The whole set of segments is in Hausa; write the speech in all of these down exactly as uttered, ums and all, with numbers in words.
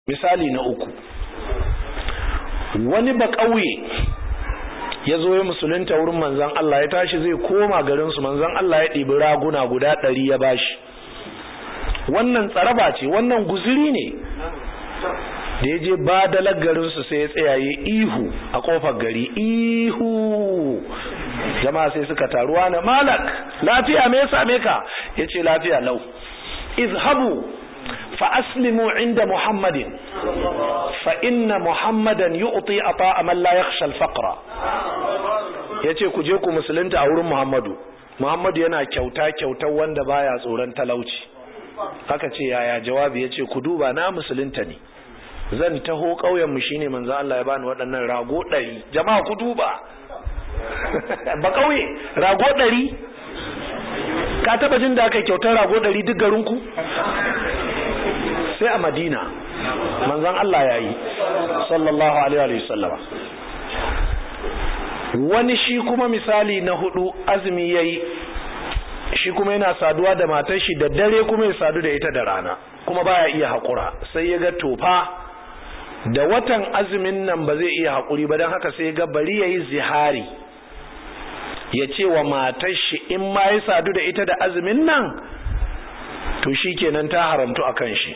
misali na uku, wani ba ƙauye ya zo ya musulunta wurin manzan Allah, ya tashi zai koma garinsu, manzan Allah ya ɗibi raguna guda ɗari ya bashi. Wannan tsaraba ce, wannan guzuri ne. Da ya je badalar garinsu sai ya tsayaye ihu a kofar gari, ihu. Jama'a sai suka taruwa na malak, lafiya me ya same ka? Ya ce lafiya lau. Izhabu fa aslimu inda Muhammadin fa inna Muhammadan yu'ti ata'a man la yakhsha al-faqra. Yace ku je ku musulunta a wurin Muhammadu. Muhammadu yana kyauta kyautar wanda baya tsoron talauci. Haka ce yaya jawabi, yace ku duba na musulunta ne. Zan taho kauyen mu shine manzo Allah ya bani waɗannan rago ɗari. Jama'a ku duba. Ba kauye rago ɗari. Ka taba jin da aka kyautar rago ɗari duk garin ku? Sai a Madina manzon Allah yayi sallallahu alaihi wa sallama. Wani shi kuma misali na hudu azumi yayi, shi kuma yana saduwa da matar shi da dare kuma ya sadu da ita da rana, kuma baya iya hakura. Sai ya ga tofa da watan azumin nan ba zai iya hakuri ba, dan haka sai ya ga bari yayi zihari, ya ce wa matar shi in ma ya sadu da ita da azumin nan to shikenan ta haramtu akan shi.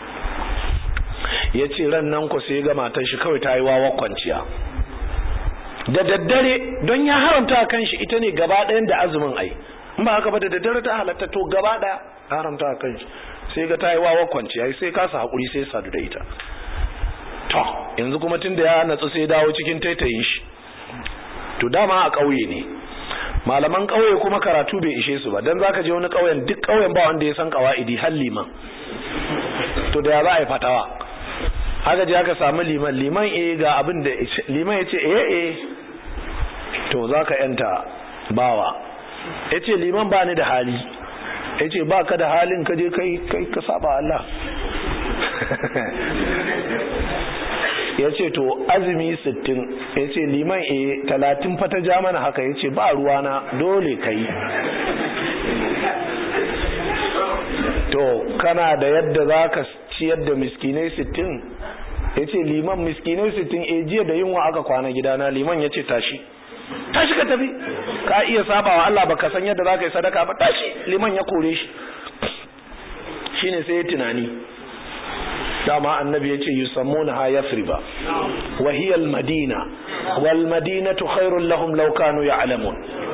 Ya ce ran nan ku sai ga matar shi kawai ta yi wawa kwanciya da daddare, don ya haramta kan shi ita ne gaba ɗayan da azumin ai, in ba haka ba da daddare ta halatta, to gaba ɗaya haramta kan shi. Sai ga ta yi wawa kwanciya, sai kasa haƙuri sai sadu da ita. To yanzu kuma tun da ya natsu sai dawo cikin taitayin shi. To dama a ƙauye ne, malaman ƙauye kuma karatu bai ishe su ba, dan zaka je wani ƙauyen duk ƙauyen ba wanda ya san qawaidi har liman. To da ya za a yi fatawa? Haka je aka samu liman, liman eh ga abin da liman ya ce eh eh to zaka yanta bawa. Ya ce liman ba ni da hali. Ya ce ba ka da halin ka je kai kai ka saba Allah. Ya ce to azumi sittin. Ya ce liman eh talatin fa ta ja mana haka. Ya ce ba ruwana dole kai. To kana da yadda zaka ciyar da miskinai sittin? Ya ce liman miskinai sittin eh jiya da yunwa aka kwana gidana. Liman ya ce tashi tashi ka tafi, ka iya sabawa Allah baka san yadda zaka yi sadaka ba, tashi. Liman ya kore shi. Shine sai ya tunani, dama annabi yace yusammuna ha yasriba wa hiya al-madina wal madinatu khairul lahum law kanu ya'lamun.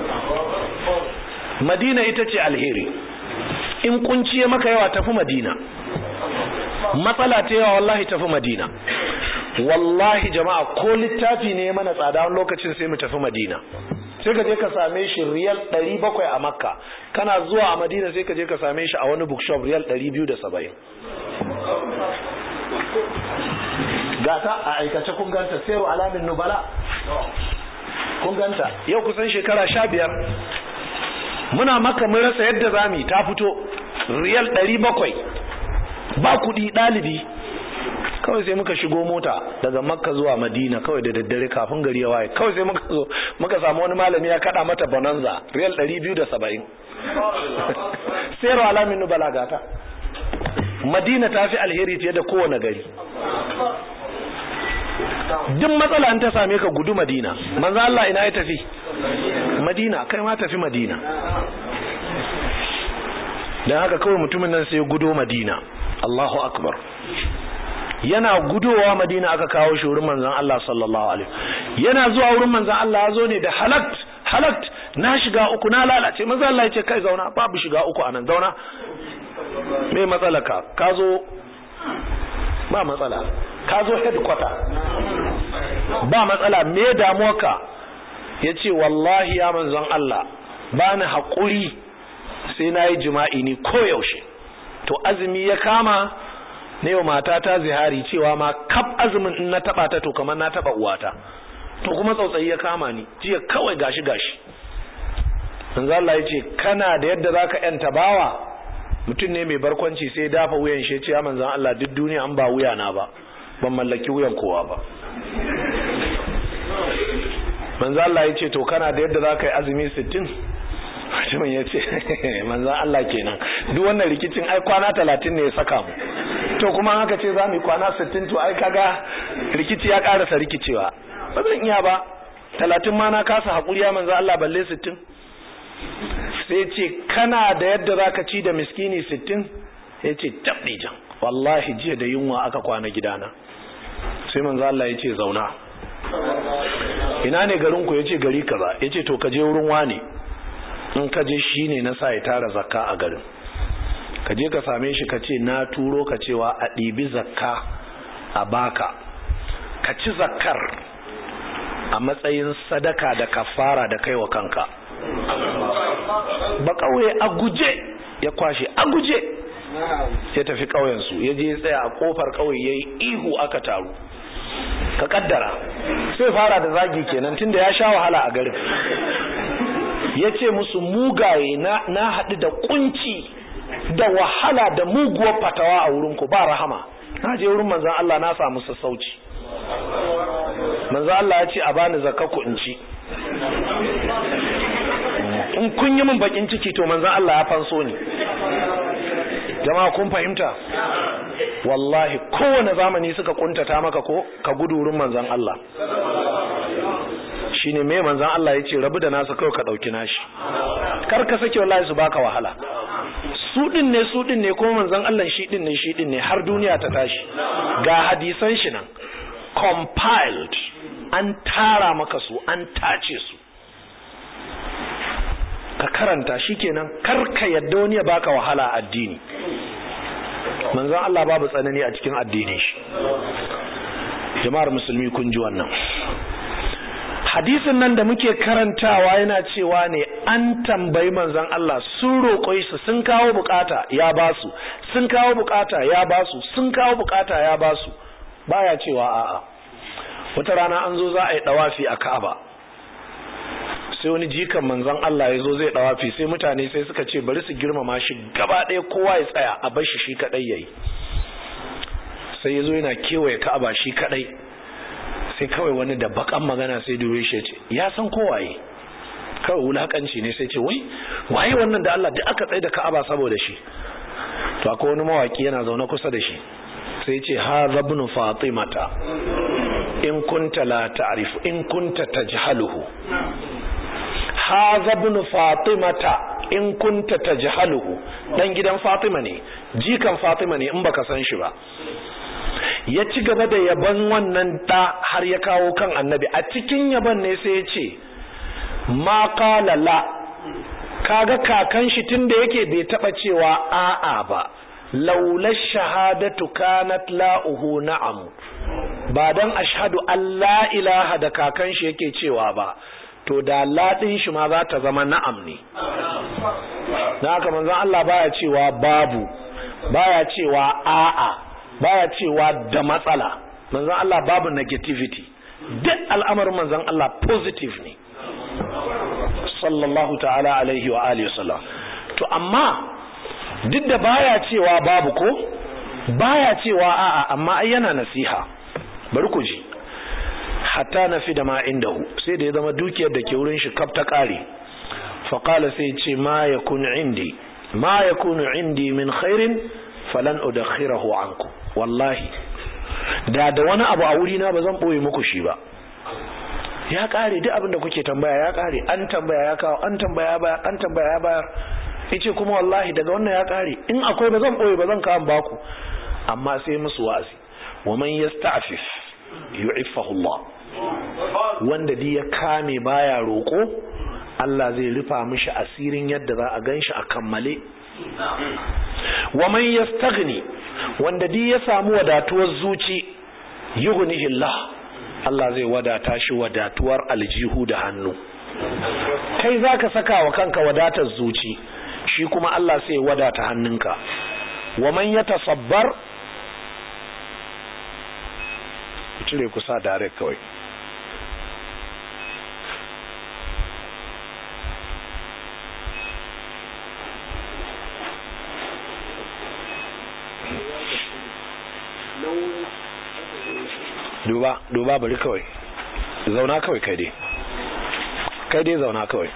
Madina ita ce alheri, in kunciye maka yawa tafi Madina, matsala ta yawa wallahi tafi Madina. Wallahi jama'a ko littafi ne mana tsada wani lokacin sai mu tafi Madina, sai ka je ka same shi riyal ɗari bakwai a Makka, kana zuwa a Madina sai ka je ka same shi a wani bookshop riyal ɗari biyu da saba'in. Gata a aikace kun ganta, Sayru Alamin Nubala kun ganta, yau kusan shekara sha biyar muna Makka mun rasa yadda zamu, ta fito riyal ɗari bakwai ba kuɗi ɗalibi. Kawai sai muka shigo mota daga Makka zuwa Madina kawai da daddare kafin gari ya waye, kawai sai muka zo muka samu wani malami ya kada mata bonanza riyal ɗari biyu da saba'in. Sayru Alamin Nubala gata. Madina ta fi alheri fiye da kowane gari. Duk matsala an ta same ka gudu Madina. Manzo Allah ina ya tafi? Madina, kai ma tafi Madina. Dan haka kawai mutumin nan sai ya gudo Madina. Allahu akbar. Yana gudowa Madina aka kawo shi wurin manzon Allah sallallahu alaihi. Yana zuwa wurin manzon Allah ya zo ne da halakt, halakt, na shiga uku na lalace. Manzon Allah ya ce kai zauna, babu shiga uku anan, zauna. Me matsalaka? Ka zo ba matsala. Ka zo headquarter. Ba matsala, me damuwarka? Yace wallahi ya manzon Allah, bani hakuri sai nayi jima'i ni koyaushe. To azumi ya kama ne wa matata zihari cewa ma kaf azumin in na taba ta to kamar na taba uwata. To kuma tsautsayi ya kama ni. Jiya kawai gashi gashi. Manzo Allah yace kana da yadda zaka yanta bawa? Mutum ne mai barkwanci sai dafa wuyan shi, ya manzon Allah duk duniya an ba wuya na ba, ban mallaki wuyan kowa ba. Manzo Allah yace to kana da yadda zaka yi azumi sittin? Mutumin yace manzo Allah kenan, duk wannan rikicin ai kwana talatin ne ya saka mu. to kuma haka ce za mu yi kwana sittin to ai kaga rikici ya karasa rikicewa ba zan iya ba talatin ma na kasa haƙuri ya manzo Allah balle sittin sai ce kana da yadda zaka ci da miskini sittin ya ce tabdijan wallahi jiya da yunwa aka kwana gidana sai manzo Allah ya ce zauna ina ne garin ku yace gari kaza yace to ka je wurin wani in ka je shine na sa ya tara zakka a garin ka je ka same shi ka ce na turo ka cewa a ɗibi zakka a baka ka ci zakkar a matsayin sadaka da kafara da kai wa kanka ba kauye a guje ya kwashe a guje ya tafi kauyensu ya je ya tsaya a kofar kauye yayi ihu aka taru ka kaddara sai fara da zagi kenan tunda ya sha wahala a garin yace musu mugaye na na haɗu da kunci da wahala da muguwar fatawa a wurin ku ba rahama na je wurin manzon Allah na samu sassauci manzon Allah ya ce a bani zakka ku in ci in kun yi min bakin ciki to manzon Allah ya fanso ni jama'a kun fahimta wallahi kowane zamani suka kuntata maka ko ka gudu wurin manzon Allah shine me manzon Allah yace rabu da nasu kai ka dauki nashi kar ka sake wallahi su baka wahala su din ne su din ne ko manzon Allah shi din ne shi din ne har duniya ta tashi ga hadisan shi nan compiled an tara maka su an tace su ka karanta shikenan kar ka yadda wani ya baka wahala a addini manzon Allah babu tsanani a cikin addinin shi jama'ar musulmi kun ji wannan hadisin nan da muke karantawa yana cewa ne an tambayi manzon Allah sun roƙo shi sun kawo bukata ya basu sun kawo bukata ya basu sun kawo bukata ya basu baya cewa a'a wata rana an zo za a yi dawafi a Ka'aba sai wani jikan manzon Allah ya zo zai dawafi sai mutane sai suka ce bari su girmama shi gaba ɗaya kowa ya tsaya a bar shi shi kadai yayi sai ya zo yana kewaye Ka'aba shi kadai sai kawai wani da bakan magana sai dure shi ce ya san kowaye kawai wulakanci ne sai ce wai waye wannan da Allah duk aka tsaye da Ka'aba saboda shi to akwai wani mawaki yana zaune kusa da shi sai ce hadha ibn fatimata in kunta la ta'rifu in kunta tajhaluhu hadha ibn fatimata in kunta tajhaluhu dan gidan Fatima ne jikan Fatima ne in baka san shi ba ya ci gaba da yaban wannan da har ya kawo kan annabi a cikin yaban ne sai ya ce ma qala la kaga kakan shi tunda yake bai taba cewa a'a ba laula shahadatu kanat la'uhu na'am ba dan ashhadu an la ilaha da kakan shi yake cewa ba to da ladin shi ma za ta zama na'am ne dan haka manzon Allah baya cewa babu baya cewa a'a baya cewa da matsala manzon Allah babu negativity duk al'amarin manzon Allah positive ne sallallahu ta'ala alaihi wa alihi wasallam to amma duk da baya cewa babu ko baya cewa a'a amma ai yana nasiha bari ku ji hatta nafi da ma indahu sai da ya zama dukiyar da ke wurin shi kaf ta kare fa qala sai ce ma yakun indi ma yakunu indi min khairin falan udakhirahu ankum wallahi da da wani abu a wuri na bazan boye muku shi ba ya kare duk abin da kuke tambaya ya kare an tambaya ya kawo an tambaya baya an tambaya ya bayar yace kuma wallahi daga wannan ya kare in akwai bazan boye bazan kawo baku amma sai musu wa'azi waman yasta'fif yu'iffahu Allah wanda dai ya kame baya roko Allah zai rufa mishi asirin yadda za a ganshi a kammale waman yastaghni wanda dai ya samu wadatuwar zuci yughnihi Allah Allah zai wadata shi wadatuwar aljihu da hannu kai zaka saka wa kanka wadatar zuci shi kuma Allah sai wadata hannunka waman yatasabbar cire ku sa direct kawai duba duba bari kawai zauna kawai kai dai kai dai zauna kawai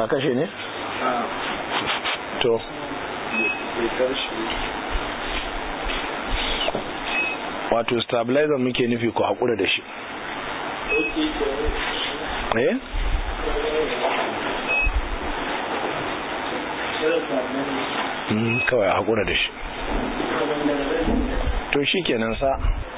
ka kashe ne? to wato stabilizer muke nufi ku haƙura da shi eh? Mm, kawai a haƙura da shi to shi kenan sa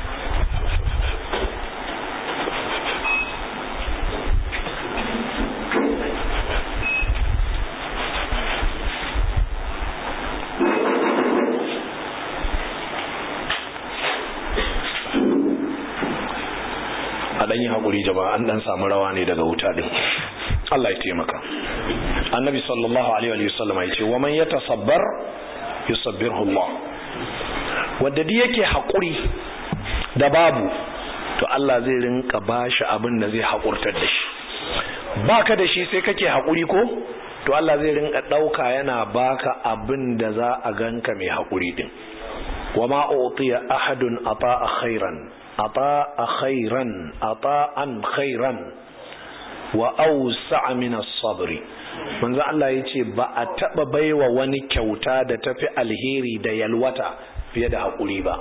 a ɗan yi haƙuri jama'a an ɗan samu rawa ne daga wuta ɗin Allah ya taimaka annabi sallallahu alaihi wa sallam ya ce wa man yatasabbar yusabbirhu Allah wanda duk yake haƙuri da babu to Allah zai rinka bashi abin da zai haƙurtar da shi baka da shi sai kake haƙuri ko to Allah zai rinka ɗauka yana baka abin da za a ganka mai haƙuri din wa ma utiya ahadun ata'a khairan ata'a khairan ata'an khairan wa awsa'a min as-sabr manzo Allah yace ba a taba baiwa wani kyauta da tafi alheri da yalwata fiye da hakuri ba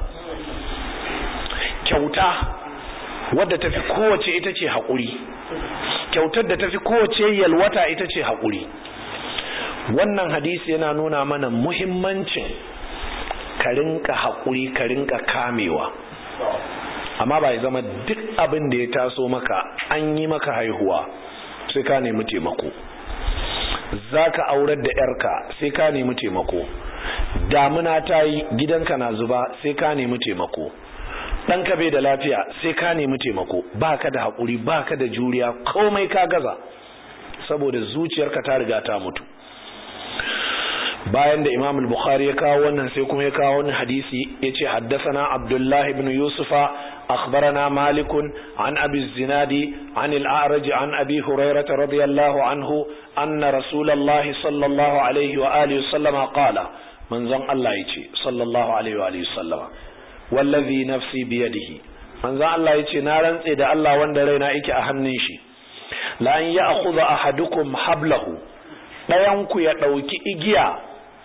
kyauta wadda tafi kowace ita ce hakuri kyautar da tafi kowace yalwata ita ce hakuri wannan hadisi yana nuna mana muhimmancin ka rinka hakuri ka rinka kamewa amma ba ya zama duk abin da ya taso maka an yi maka haihuwa sai ka nemi taimako za ka aurar da yarka sai ka nemi taimako damuna ta yi gidanka na zuba sai ka nemi taimako ɗanka bai da lafiya sai ka nemi taimako ba ka da haƙuri ba ka da juriya komai ka gaza saboda zuciyarka ta riga ta mutu bayan da Imam al-Bukhari ya kawo wannan sai kuma ya kawo wannan hadisi yace haddathana Abdullah ibn Yusufa akhbarana Malik an Abi Zinadi an al-A'raj an Abi Hurairah radiyallahu anhu anna Rasulullah sallallahu alaihi wa alihi wasallama qala manzon Allah yace sallallahu alaihi wa alihi wasallama wallazi nafsi bi yadihi manzon Allah yace na rantse da Allah wanda raina yake a hannun shi la an ya'khudha ahadukum hablahu dayan ku ya dauki igiya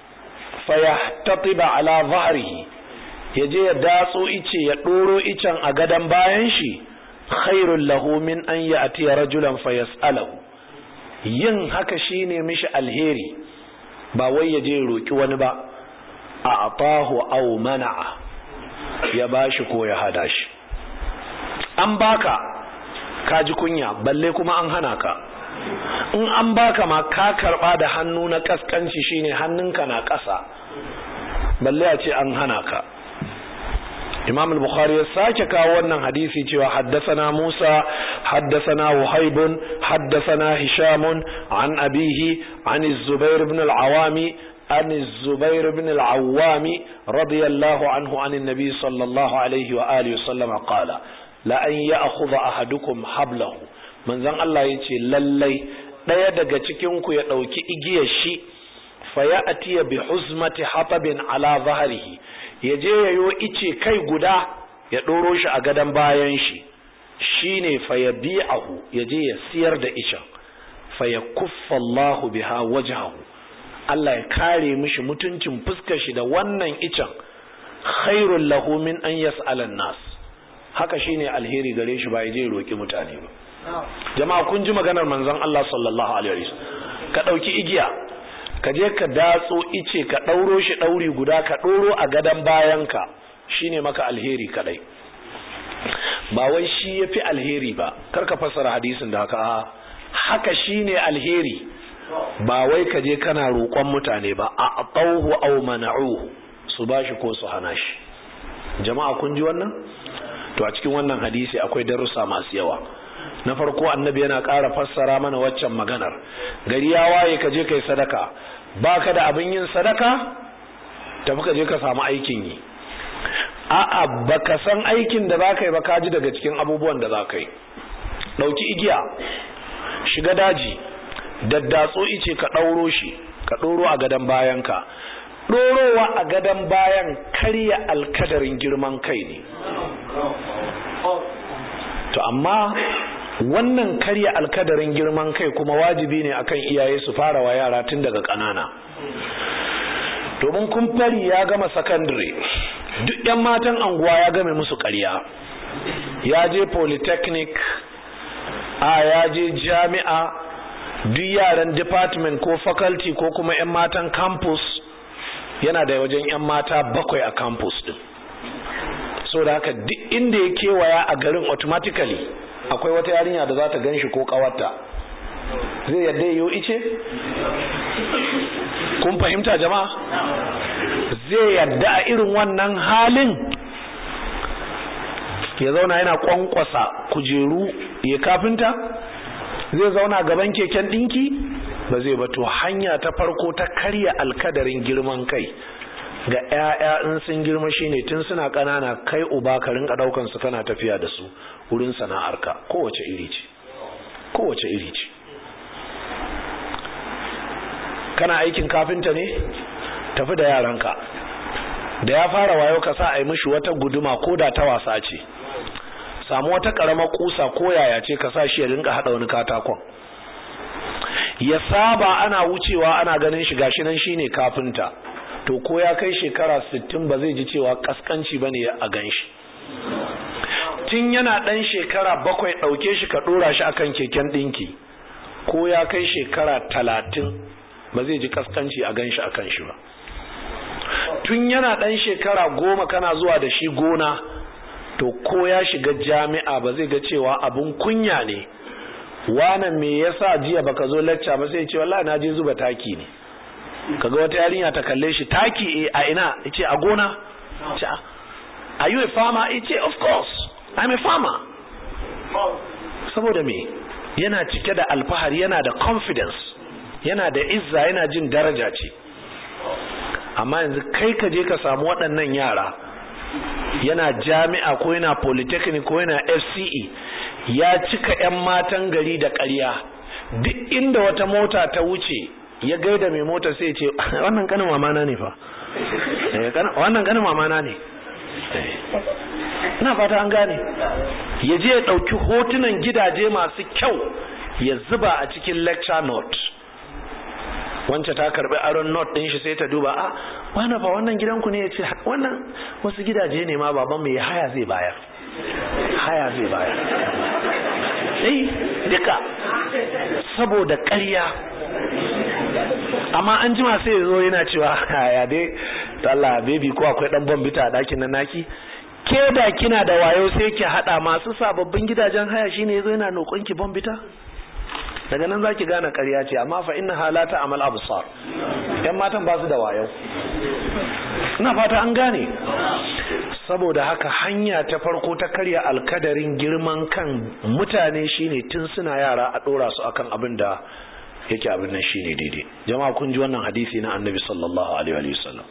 fayahtatiba ala dhahrihi yaje ya datso ice ya doro icen a gadan bayan shi khairul lahu min an ya'ti rajulan fayasalahu yin haka shine mishi alheri ba wai yaje roki wani ba a atahu aw mana'a ya bashi ko ya hada shi an baka kaji kunya balle kuma an hana ka in an baka ma ka karba da hannu na kaskanci shine hannunka na ƙasa balle a ce an hana ka Imam al-Bukhari ya sake kawo wannan hadisi cewa haddathana Musa haddathana Wahib haddathana Hisham an abihi an az-Zubair ibn al-Awami an az-Zubair ibn al-Awwami radiyallahu anhu an an-nabi sallallahu alayhi wa alihi wa sallam qala la an ya'khudha ahadukum hablahu manzon Allah yace lallai daya daga cikin ku ya dauki igiyar shi fa ya'ti bi huzmati hatabin ala dhahrihi yaje yayo ice kai guda ya doro shi a gadan bayan shi shine fa yabi'ahu yaje ya siyar da icen fa yakuffa Allahu biha wajhahu Allah ya kare mishi mutuncin fuskar shi da wannan icen khairul lahu min an yas'ala an-nas haka shine alheri gare shi ba yaje roki mutane ba jama'a kun ji maganar manzon Allah sallallahu alaihi wasallam ka dauki igiya ka je ka datso ice ka dauro shi dauri guda ka doro a gadan bayanka shine maka alheri kadai ba wai shi yafi alheri ba karka fassara hadisin da haka haka shine alheri ba wai ka je kana roƙon mutane ba a atauhu aw mana'uhu su bashi ko su hana shi jama'a kun ji wannan to a cikin wannan hadisi akwai darussa masu yawa na farko annabi yana ƙara fassara mana waccan maganar gari ya waye ka je kai sadaka baka da abin yin sadaka tafi ka je ka samu aikin yi a'a baka san aikin da zaka yi ba ka ji daga cikin abubuwan da zaka yi dauki igiya shiga daji daddatso ice ka dauro shi ka doro a gadan bayanka dorowa a gadan bayan karya alkadarin girman kai ne to amma wannan karya alkadarin girman kai kuma wajibi ne akan iyaye su fara wa yara tun daga ƙanana. Domin kun fari ya gama secondary, duk yan matan anguwa ya game musu ƙarya, ya je polytechnic, a ya je jami'a, duk yaran department ko faculty ko kuma yan matan campus yana da wajen yan mata bakwai a campus din. So da haka duk inda ya kewaya a garin automatically akwai wata yarinya da za ta gan shi ko kawarta. Zai yadda yiwu ice? Kun fahimta jama'a? Zai yadda a irin wannan halin ya zauna yana kwankwasa kujeru ya kafinta? Zai zauna gaban keken dinki? Ba zai ba. To hanya ta farko ta karya alkadarin girman kai ga ƴaƴa in sun girma shine tun suna ƙanana kai uba ka rinka daukan su kana tafiya da su wurin sana'arka kowace iri ce kowace iri ce kana aikin kafinta ne tafi da yaranka da ya fara wayo ka sa a yi mishi wata guduma ko da ta wasa ce, samu wata karamar kusa ko yaya ce ka sa shi ya rinka hada wani katakon, ya saba ana wucewa ana ganin shi gashi nan shine kafinta. To ko ya kai shekara sittin ba zai ji cewa kaskanci bane a ganshi. Tun yana dan shekara bakwai dauke shi ka dora shi akan keken dinki, ko ya kai shekara talatin ba zai ji kaskanci a ganshi akan shi ba. Tun yana dan shekara goma kana zuwa da shi gona, to ko ya shiga jami'a ba zai ga cewa abun kunya ne, wannan me yasa jiya baka zo lecture ba, sai ya ce wallahi na je zuba taki ne. Kaga wata yarinya ta kalle shi, taki a ina? Yace a gona. Ce are you a farmer? Yace of course I'm a farmer. Saboda me? Yana cike da alfahari, yana da confidence, yana da izza, yana jin daraja ce. Amma yanzu kai ka je ka samu waɗannan yara, yana jami'a ko yana polytechnic ko yana F C E, ya cika ƴan matan gari da ƙarya. Duk inda wata mota ta wuce ya gaida mai mota sai ce wannan kanin mamana ne fa, wannan kanin mamana ne. Ina fata an gane. Ya je ya ɗauki hotunan gidaje masu kyau ya zuba a cikin lecture note. Wance ta karbi aron note din shi sai ta duba, a wani fa wannan gidanku ne? Ya ce wannan wasu gidaje ne ma baban mai haya zai bayar, haya zai bayar. Eh duka saboda ƙarya. Amma an jima sai ya zo yana cewa ya dai ta Allah baby ko akwai dan bombita a dakin nan naki, ke da kina da wayo sai ki hada masu sababbin gidajen haya shine yazo yana nokon ki bombita. Daga nan zaki gane ƙarya ce. Amma fa inna halata amal absar, yan matan ba su da wayo. Ina fata an gane. Saboda haka hanya ta farko ta karya alkadarin girman kan mutane shine tun suna yara a dora su akan abin da yake abin nan shine daidai. Jama'a kun ji wannan hadisi na Annabi sallallahu alaihi wa sallam.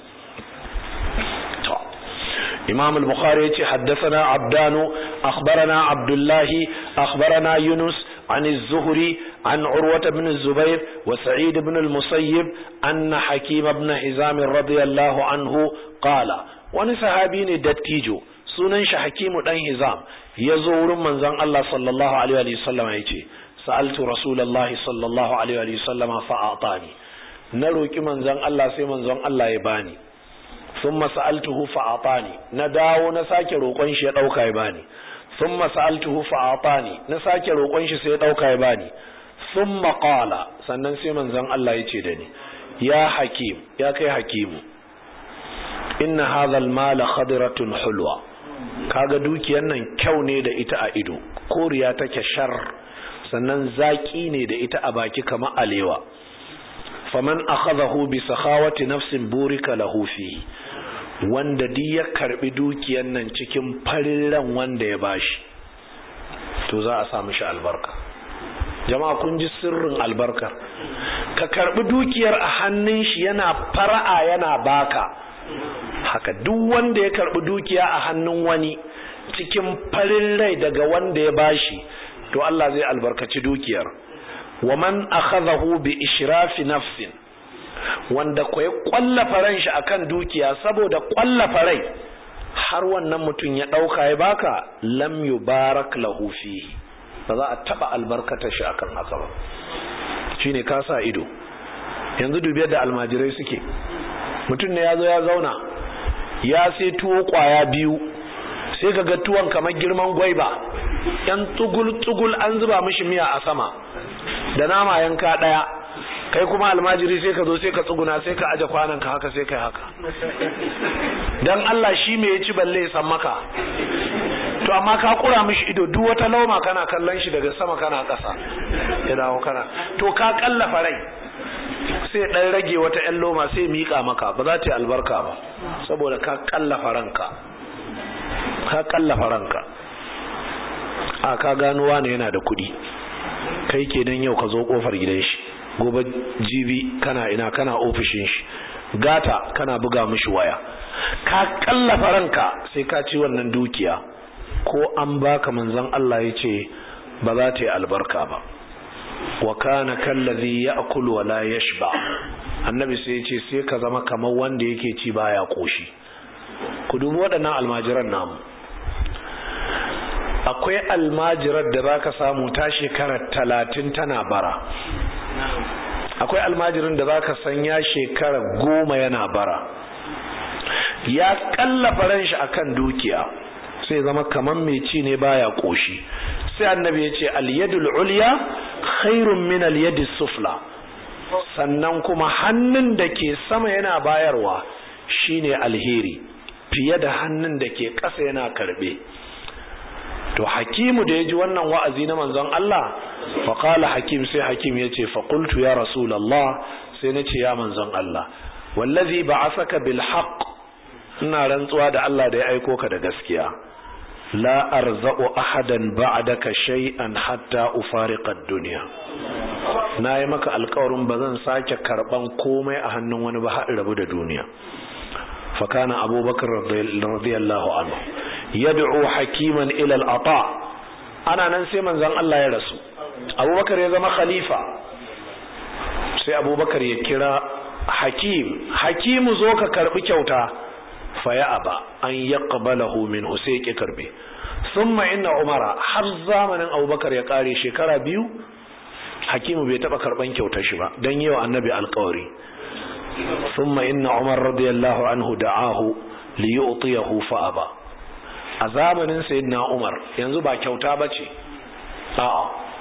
To Imam al-Bukhari yace haddathana Abdanu akhbarana Abdullah akhbarana Yunus عن الزهري عن عروة بن الزبير وسعيد بن المسيب أن حكيم بن حزام رضي الله عنه قال wani sahabi ne dattijo sunan shi Hakimu dan Hizam yazo wurin manzon Allah sallallahu alaihi wa sallam yace sa'altu rasulullahi sallallahu alaihi wa sallam fa atani, na roki manzon Allah sai manzon Allah ya bani. Thumma sa'altuhu fa atani, na dawo na sake roƙon shi ya dauka ya bani. Thumma sa'altuhu fa atani, na sake roƙon shi sai ya dauka ya bani. Thumma qala, sannan sai manzon Allah yace da ni ya Hakim, ya kai Hakimu, inna hadha al-mala khadiratun hulwa, kaga dukiyar nan kyau ne da ita a ido, koriya take shar, sannan zaki ne da ita a baki kamar alewa. Faman akhadahu bi sakhawati nafsin burika lahu fihi, wanda di ya karbi dukiyar nan cikin farin ran wanda ya bashi, to za a samu shi albarka. Jama'a kun ji sirrin albarka. Ka karbi dukiyar a hannun shi yana fara'a yana baka, haka duk wanda ya karbi dukiya a hannun wani cikin farin rai daga wanda ya bashi, to Allah zai albarkaci dukiyar. Wa man akhadahu bi ishrafi nafsin, wanda ko ya kwallafa ran shi akan dukiya saboda kwallafa rai har wannan mutum ya dauka ya baka, lam yubarak lahu fihi, ba za a taba albarkatar shi akan haka ba. Shine ka sa ido. Yanzu dubi yadda almajirai suke, mutum ne ya zo ya zauna ya sai tuwo kwaya biyu, sai ka ga tuwon kamar girman gwaiba, yan tsugul tsugul an zuba mishi miya a sama da nama yanka daya, kai kuma almajiri sai ka zo sai ka tsuguna sai ka aje kwanan ka haka sai kai haka. Dan Allah shi me ya ci balle ya san maka? To amma ka kura mishi ido, duk wata lauma kana kallon shi daga sama kana ƙasa, ya dawo kana, to ka kallafa rai, sai dan rage wata ƴan loma sai mika maka, ba za ta yi albarka ba, saboda ka kallafa ranka, ka kallafa ranka. A ka gano wani yana da kuɗi, kai kenan yau ka zo kofar gidan shi, gobe jibi kana ina kana ofishin shi, gata kana buga mishi waya, ka kallafa ranka sai ka ci wannan dukiya. Ko an baka manzon Allah yace ba za ta yi albarka ba. Wa kana kallazi ya'kulu wa la yashba, annabi sai yace sai ka zama kamar wanda yake ci baya koshi. Ku dubi waɗannan almajiran namu, akwai almajirar da zaka samu ta shekara talatin tana bara, akwai almajirin da zaka san ya shekara goma yana bara, ya kallafa ran shi akan dukiya, sai zama kaman mai ci ne baya koshi. Sai annabi ya ce al-yadul ulya khairun min al-yadis sufla, sannan kuma hannun da ke sama yana bayarwa shine alheri fiye da hannun da ke ƙasa yana karbe. To Hakimu da yaji wannan wa'azi na manzon Allah, fa qala Hakim, sai Hakim yace fa qultu ya rasulullah, sai nace ya manzon Allah, wallazi ba'athaka bil haqq, ina rantsuwa da Allah da ya aiko ka da gaskiya, la arza'u ahadan ba'daka shay'an hatta ufariqa ad-dunya, nayi maka alƙawarin bazan sake karban komai a hannun wani ba har rabu da duniya. Fa kana Abubakar radiyallahu anhu yad'u Hakiman ila al-ata, ana nan sai manzon Allah ya rasu, Abubakar ya zama khalifa, sai Abubakar ya kira Hakim, Hakimu zo ka karbi kyauta, faya aba an yaqbalahu min usayki karbe. Thumma inna Umara, har zamanin Abubakar ya kare shekara biyu, Hakimu bai taba karban kyautar shi ba dan yau annabi alƙawari. Thumma inna Umar radiyallahu anhu da'ahu li yu'tiyahu fa aba. A zamanin sayyidina Umar, yanzu ba kyauta bace, a'a,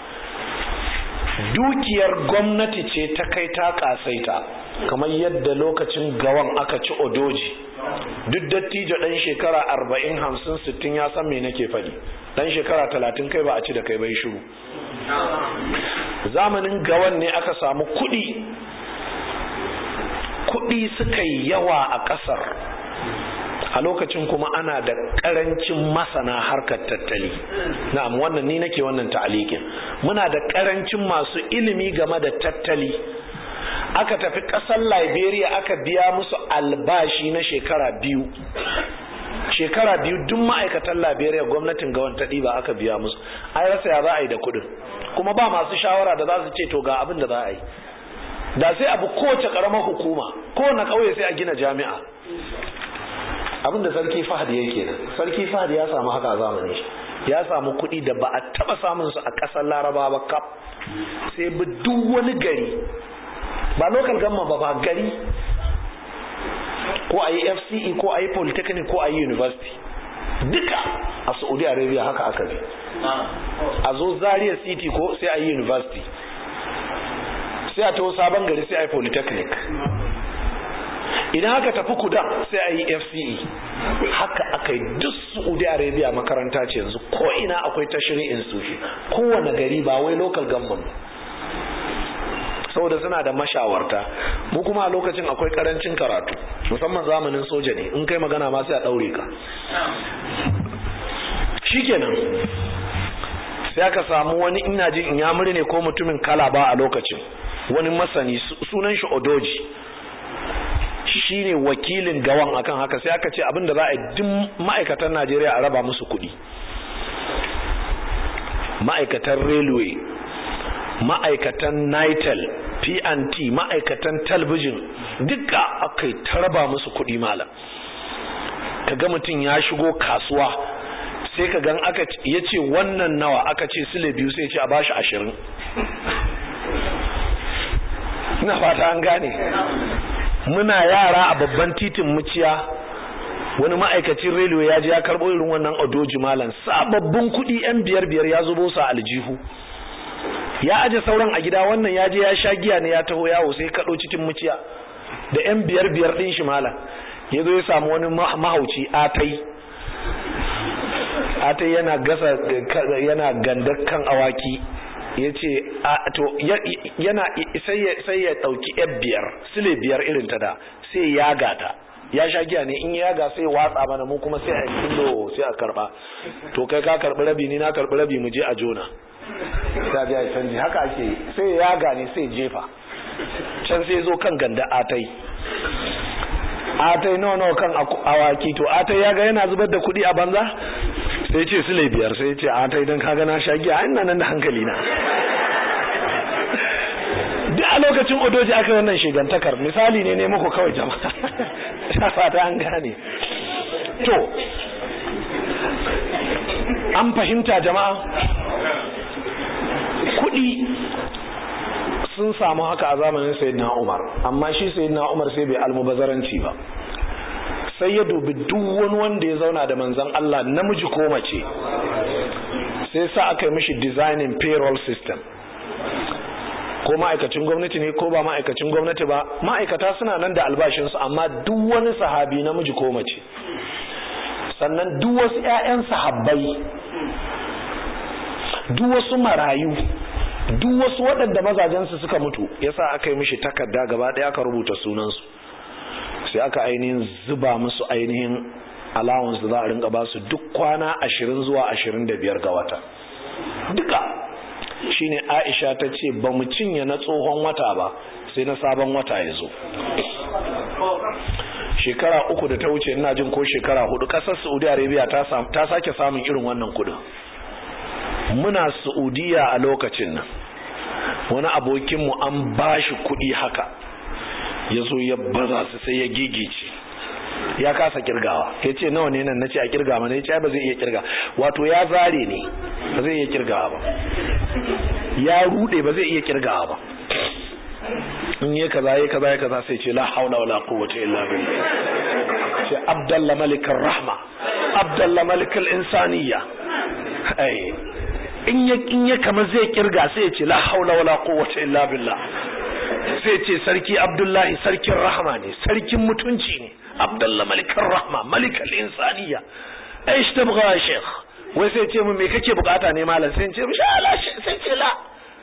dukiyar gwamnati ce ta kai ta kasaita, kamar yadda lokacin gawan aka ci odoji, duk dattijo dan shekara arba'in hamsin sittin ya san me nake faɗi, dan shekara talatin kai ba a ci da kai bai shiru. Zamanin gawan ne aka samu kuɗi, kuɗi suka yi yawa a ƙasar, a lokacin kuma ana da ƙarancin masana harkar tattali. Na'am, wannan ni nake wannan ta'alikin, muna da ƙarancin masu ilimi game da tattali. Aka tafi ƙasar Liberia aka biya musu albashi na shekara biyu, shekara biyu duk ma'aikatan Liberia gwamnatin gawan ta ɗiba aka biya musu. Ai rasa ya za a yi da kuɗin, kuma ba masu shawara da za su ce to ga abin da za a yi. Da sai abu kowace ƙaramar hukuma, kowane ƙauye sai a gina jami'a. Abin da sarki Fahad yake nan, sarki Fahad ya samu haka a zamanin shi, ya samu kuɗi da ba a taɓa samun su a ƙasar Laraba ba kaf, sai bi duk wani gari, ba local government ba, ba gari, ko a yi F C E ko a yi polytechnic ko a yi university, duka a Saudi Arabia haka aka bi. A zo Zaria City ko sai a yi university, sai a taho Sabon Gari sai a yi polytechnic, idan aka tafi Kudan sai a yi F C E. Haka aka yi duk Saudi Arabia makaranta ce yanzu, ko ina akwai tertiary institution, kowane gari, ba wai local government, saboda suna da mashawarta. Mu kuma a lokacin akwai karancin karatu, musamman zamanin soja ne, in kai magana ma sai a daure ka. Shikenan sai aka samu wani, ina jin Inyamuri ne ko mutumin Kalaba a lokacin, wani masani sunan shi Odoji, shine wakilin gawan akan haka. Sai aka ce abinda za a yi duk ma'aikatan Najeriya a raba musu kuɗi, ma'aikatan railway, ma'aikatan Nitel, P and T, ma'aikatan talbijin, duka aka yi ta raba musu kuɗi malam. Kaga mutum ya shigo kasuwa sai ka gan aka yace wannan nawa aka ce sile biyu sai ya ce a bashi ashirin. ina fata an gane. Muna yara a babban titin Muciya wani ma'aikacin railway ya je ya karbo irin wannan odoji malan sababbin kuɗi yan biyar biyar ya zubo su a aljihu ya aje sauran a gida, wannan ya je ya sha giya ne ya taho yawo sai kaɗo cikin Muciya da yan biyar biyar ɗin shi malan ya zo ya samu wani mahauci atai atai yana gasa yana gandar kan awaki ya ce to yana sai ya ɗauki yan biyar sile biyar irin ta da sai ya gata ya sha giya ne in ya ga sai watsa mana mu kuma sai a killo sai a karba to kai ka karbi rabi ni na karbi rabi mu je a jona sai ya canji haka ake sai ya ga ne sai jefa can sai zo kan ganda atai atai no no kan awaki to atai ya ga yana zubar da kuɗi a banza sai ce sile biyar sai ce atai dan kaga na sha giya ina nan da hankali na duk a lokacin odoji aka wannan shigantakar misali ne ne muku kawai jama'a ta fata an gane to an fahimta jama'a kudi sun samu haka a zamanin sayyidina Umar amma shi sayyidina Umar sai bai almubazaranci ba sai ya dubi duk wani wanda ya zauna da manzon Allah namiji ko mace sai sa aka yi mishi designing payroll system ko ma'aikacin gwamnati ne ko ba ma'aikacin gwamnati ba ma'aikata suna nan da albashinsu amma duk wani sahabi namiji ko mace sannan duk wasu ƴaƴan sahabbai duk wasu marayu duk wasu waɗanda mazajensu suka mutu yasa aka yi mishi takarda gaba ɗaya aka rubuta sunansu sai aka ainihin zuba musu ainihin allowance da za a rinka ba su duk kwana ashirin zuwa ashirin da biyar ga wata duka shine Aisha ta ce ba mu cinye na tsohon wata ba sai na sabon wata ya zo shekara uku da ta wuce ina jin ko shekara hudu kasar Saudi Arabia ta ta sake samun irin wannan kudin muna Saudiya a lokacin nan wani abokin mu an bashi kudi haka yazo ya baza su sai ya gigice ya kasa kirgawa yace nawa ne nan nace a kirga mana yace ba zai iya kirga wato ya zare ne ba zai iya kirgawa ba ya rude ba zai iya kirgawa ba in yi kaza yi kaza yi kaza sai ce la haula wala quwwata illa billah ce Abdullah Malikar Rahma Abdullah Malikal Insaniya ai in ya in ya kama zai kirga sai ya ce la haula wala quwwata illa billah sai ce sarki Abdullahi sarkin rahma ne sarkin mutunci ne Abdullah Malikar Rahma Malikal Insaniya aish tabgha ya sheikh wai sai ce mu me kake bukata ne malam sai ce insha Allah sai ce la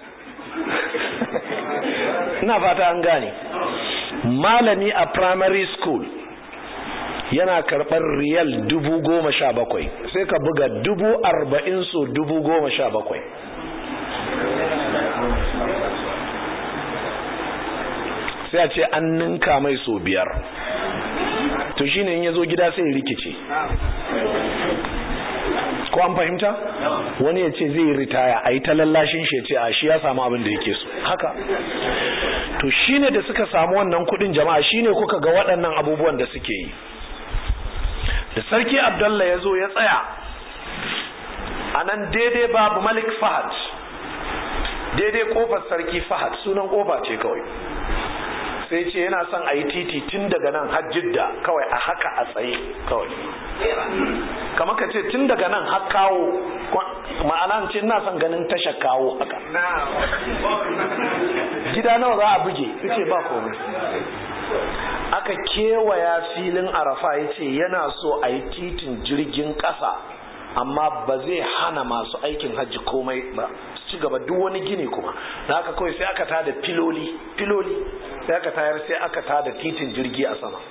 ina fata an gane malami a primary school yana karɓar riyal dubu goma sha bakwai sai ka buga dubu arba'in so dubu goma sha bakwai sai a ce an ninka mai so biyar to shine in yazo gida sai rikice ko an fahimta wani ya ce zai ritaya a yi ta lallashin shi ya ce a shi ya samu abin da yake so haka to shine da suka samu wannan kudin jama'a shine kuka ga waɗannan abubuwan da suke yi da sarki Abdullah ya zo ya tsaya a nan daidai babu Malik Fahad daidai kofar sarki Fahad sunan kofa ce kawai sai ce yana son a yi titi tun daga nan har Jidda kawai a haka a tsaye kawai kamar ka ce tun daga nan har kawo ma'ana ce ina son ganin tashar kawo haka gida nawa za a buge ce ba komai aka kewaya filin Arafa ya ce yana so a yi titin jirgin ƙasa amma ba zai hana masu aikin hajji komai ba ci gaba duk wani gini kuma da haka kawai sai aka tada filoli filoli sai aka tayar sai aka tada titin jirgi a sama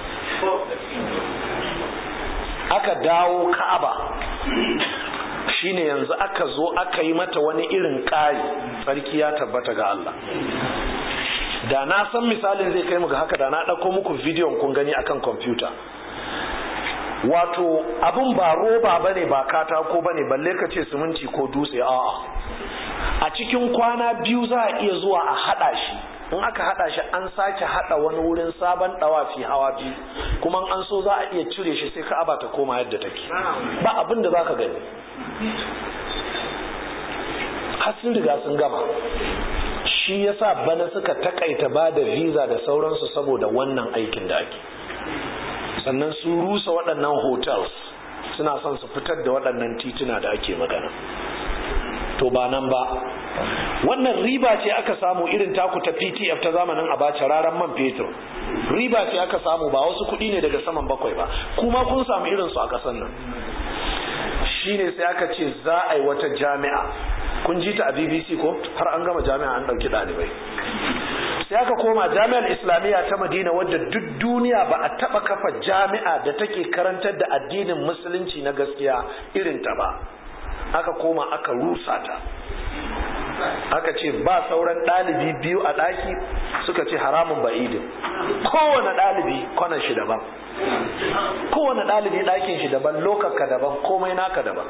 aka dawo Ka'aba shine yanzu aka zo aka yi mata wani irin ƙari sarki ya tabbata ga Allah da na san misalin zai kai mu ga haka da na ɗauko muku bidiyon kun gani akan kwamfuta wato abun ba roba bane ba katako bane balle ka ce siminti ko dutse a'a a cikin kwana biyu za a iya zuwa a hada shi in aka hada shi an sake hada wani wurin sabon dawafi hawa biyu kuma an so za a iya cire shi sai Ka'aba ta koma yadda take ba abin da zaka gani. har sun riga sun gama. Shi yasa bana suka takaita ba da visa da sauransu saboda wannan aikin da ake. Sannan su rusa waɗannan hotels suna son su fitar da waɗannan tituna da ake magana. To ba nan ba, wannan riba ce aka samu irin taku ta P T F ta zamanin Abacha, raran man fetur. Riba ce aka samu, ba wasu kuɗi ne daga saman bakwai ba, kuma kun samu irinsu a ƙasar nan. Shine sai aka ce za a yi wata jami'a, kun ji ta a B B C ko? Har an gama jami'a an ɗauki ɗalibai. Sai aka koma jami'ar Islamiyya ta Madina, wadda duk duniya ba a taɓa kafa jami'a da take karantar da addinin musulunci na gaskiya irin ta ba. Aka koma aka rusa ta, aka ce ba sauran ɗalibi biyu a ɗaki, suka ce haramun ba'idin. Kowane ɗalibi kwanan shi daban, kowane ɗalibi ɗakin shi daban, lokaka daban, komai naka daban.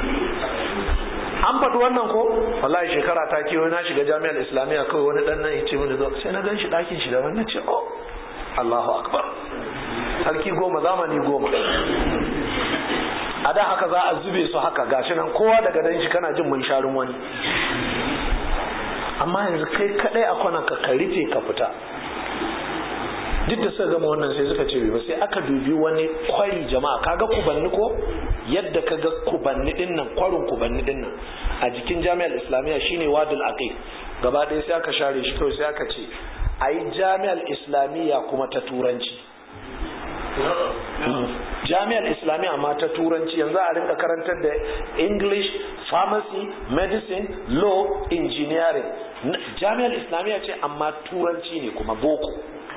An faɗi wannan ko? Wallahi shekara ta kewa na shiga jami'ar Islamiyya, kawai wani ɗan nan ya ce mini zo, sai na gan shi ɗakin shi daban, na ce oh Allahu akbar, sarki goma zamani goma. A da haka za a zube su haka, gashi nan kowa daga dan shi kana jin munsharin wani. Amma yanzu kai kadai a kwanan ka ka rufe ka fita. Duk da suka gama wannan sai suka ce ba, sai aka dubi wani kwari jama'a, kaga kubanni ko? Yadda kaga kubanni din nan, kwarin kubanni din nan a jikin Jami'ar Islamiyya shine Wadul Aqiq. Gaba ɗaya sai aka share shi kawai, sai aka ce ayi Jami'ar Islamiyya kuma ta Turanci. Jami'ar Islamiyya amma ta Turanci, yanzu a rinka karantar da English, Pharmacy, Medicine, Law, Engineering. Jami'ar Islamiyya ce amma Turanci ne kuma boko.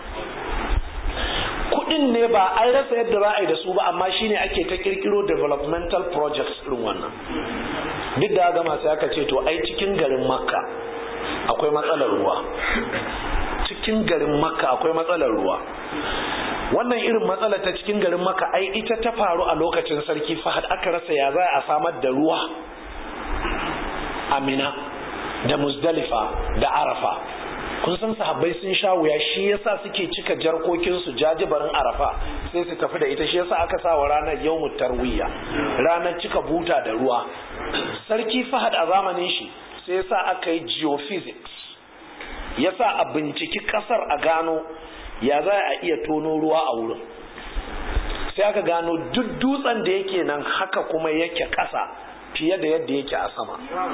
Kudin ne ba an rasa yadda za a yi da su ba, amma shine ake ta kirkiro developmental projects din wannan. Duk da gama sai aka ce to ai cikin garin Makka akwai matsalar ruwa. Cikin garin Makka akwai matsalar ruwa. Wannan irin matsala ta cikin garin Makka ai ita ta faru a lokacin Sarki Fahad, aka rasa ya za a samar da ruwa a Mina da Muzdalifa da Arafa. Kun san sahabbai sun sha wuya, shi yasa suke cika jarkokin su jajibarin Arafa sai su tafi da ita, shi yasa aka sa wa ranar yawmut tarwiya, ranar cika buta da ruwa. Sarki Fahad a zamanin shi sai yasa aka yi geophysics, yasa a binciki kasar a gano ya za a iya tono ruwa a wurin. Sai aka gano duk dutsen da yake nan haka kuma yake ƙasa fiye da yadda yake a sama.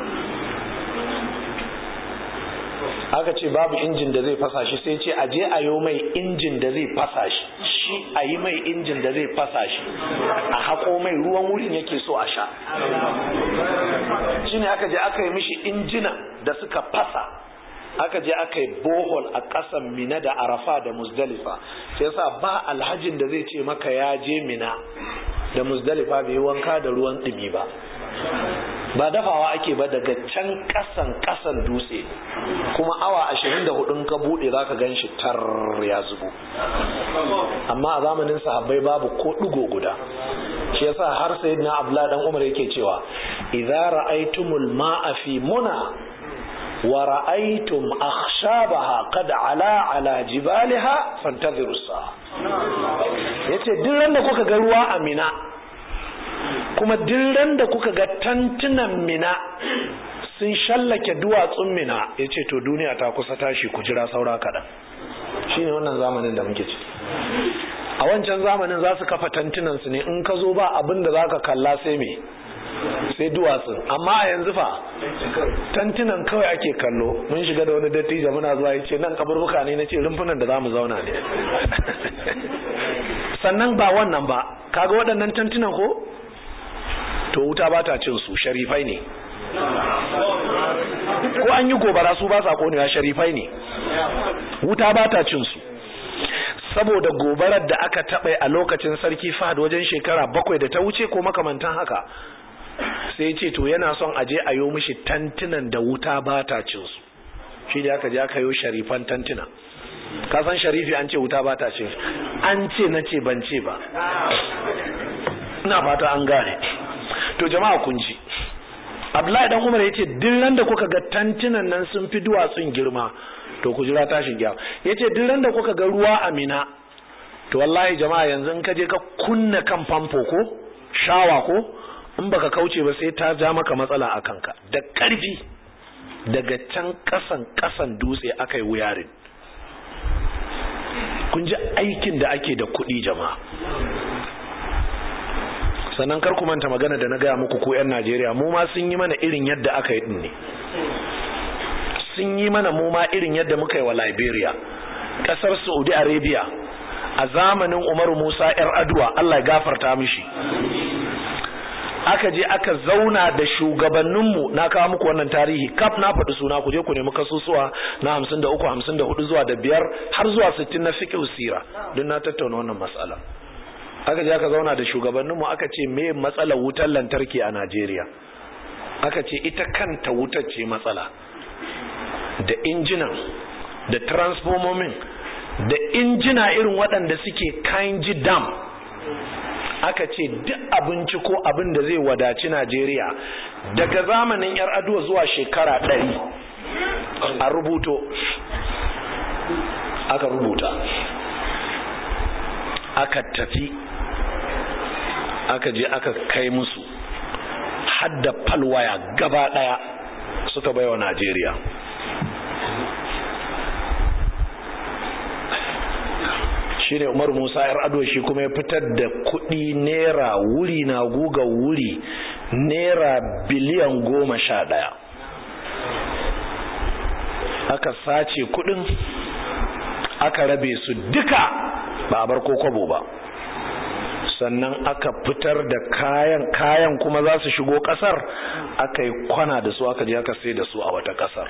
Aka ce babu injin da zai fasa shi, sai ce aje a yi mai injin da zai fasa shi, shi a yi mai injin da zai fasa shi, a haƙo mai ruwan wurin yake so a sha. Shi ne aka je aka yi mishi injina da suka fasa, aka je aka yi bohol a ƙasan Mina da Arafa da Muzdalifa. Sai yasa ba alhajin da zai ce maka ya je Mina da Muzdalifa bai wanka da ruwan ɗumi ba. Ba dafawa ake ba, daga can ƙasan ƙasan dutse, kuma awa ashirin da hudun ka buɗe za ka gan shi tar ya zubo. Amma a zamanin sahabbai babu ko ɗigo guda. Shi yasa har sayyidina Abdullah dan Umar yake cewa idza ra'aytumul ma'a fi muna wa ra'aytum akhshabaha qad ala ala jibaliha fantadhiru as-sa'a. Yace duk ran da kuka ga ruwa a Mina, kuma duk ran da kuka ga tantunan Mina sun shallake duwatsun Mina, yace to duniya ta kusa tashi, ku jira saura kaɗan. Shine wannan zamanin da muke ciki. A wancan zamanin za su kafa tantunan su ne, in ka zo ba abin da zaka kalla sai me, sai duwatsun. Amma a yanzu fa tantunan kawai ake kallo. Mun shiga da wani dattijo muna zuwa, yace nan kaburbuka ne, nace rumfunan da zamu zauna ne. Sannan ba wannan ba, kaga waɗannan tantunan ko to wuta ba ta cin su, sharifai ne. Ko an yi gobara su ba sa konewa, sharifai ne. Wuta ba ta cin su, saboda gobarar da aka taɓa a lokacin Sarki Fahad wajen shekara bakwai da ta wuce ko makamantan haka. Sai ce to yana son aje a yo mishi tantunan da wuta ba ta cin su. Shi da aka je aka yo sharifan tantuna. Ka san sharifi an ce wuta ba ta cin, an ce na ce ban ce ba. Ina fata an gane. To jama'a kun ji, Abdullahi dan Umar yace duk ran da kuka ga tantunan nan sun fi duwatsun girma, to ku jira tashin giya. Yace duk ran da kuka ga ruwa a Mina, to wallahi jama'a yanzu in ka je ka kunna kan famfo ko shawa ko in baka kauce ba sai ta ja maka matsala a kanka da ƙarfi daga can ƙasan ƙasan dutse aka yi wuyarin. Kun ji aikin da ake da kuɗi jama'a. Sannan kar ku manta magana da na gaya muku ko 'yan Najeriya mu ma sun yi mana irin yadda aka yi din ne. Sun yi mana mu ma irin yadda muka yi wa Liberia, ƙasar Saudi Arabia a zamanin Umaru Musa 'yar Aduwa, Allah ya gafarta mishi. Aka je aka zauna da shugabanninmu, na kawo muku wannan tarihi kaf na faɗi suna, ku je ku nemi kasusuwa na hamsin da uku hamsin da hudu zuwa da biyar har zuwa sittin na fiqh sira don na tattauna wannan mas'ala. Aka je aka zauna da shugabanninmu aka ce me matsalar wutar lantarki a Najeriya. Aka ce ita kanta wutar ce matsala, da injinan da transformomin da injina irin waɗanda suke Kainji dam. Aka ce duk abinci ko abin da zai wadaci Najeriya daga zamanin 'yar Aduwa zuwa shekara ɗari a rubuto, aka rubuta, aka tafi aka je aka kai musu hadda falwaya gaba ɗaya suka baiwa Najeriya. Shi ne Umar Musa 'yar Aduwa shi kuma ya fitar da kuɗi naira wuri na guga wuri naira biliyan goma sha ɗaya. Aka sace kuɗin aka rabe su duka ba a bar ko kwabo ba. Sannan aka fitar da kayan kayan kuma za su shigo ƙasar, aka yi kwana da su aka je aka sai da su a wata ƙasar.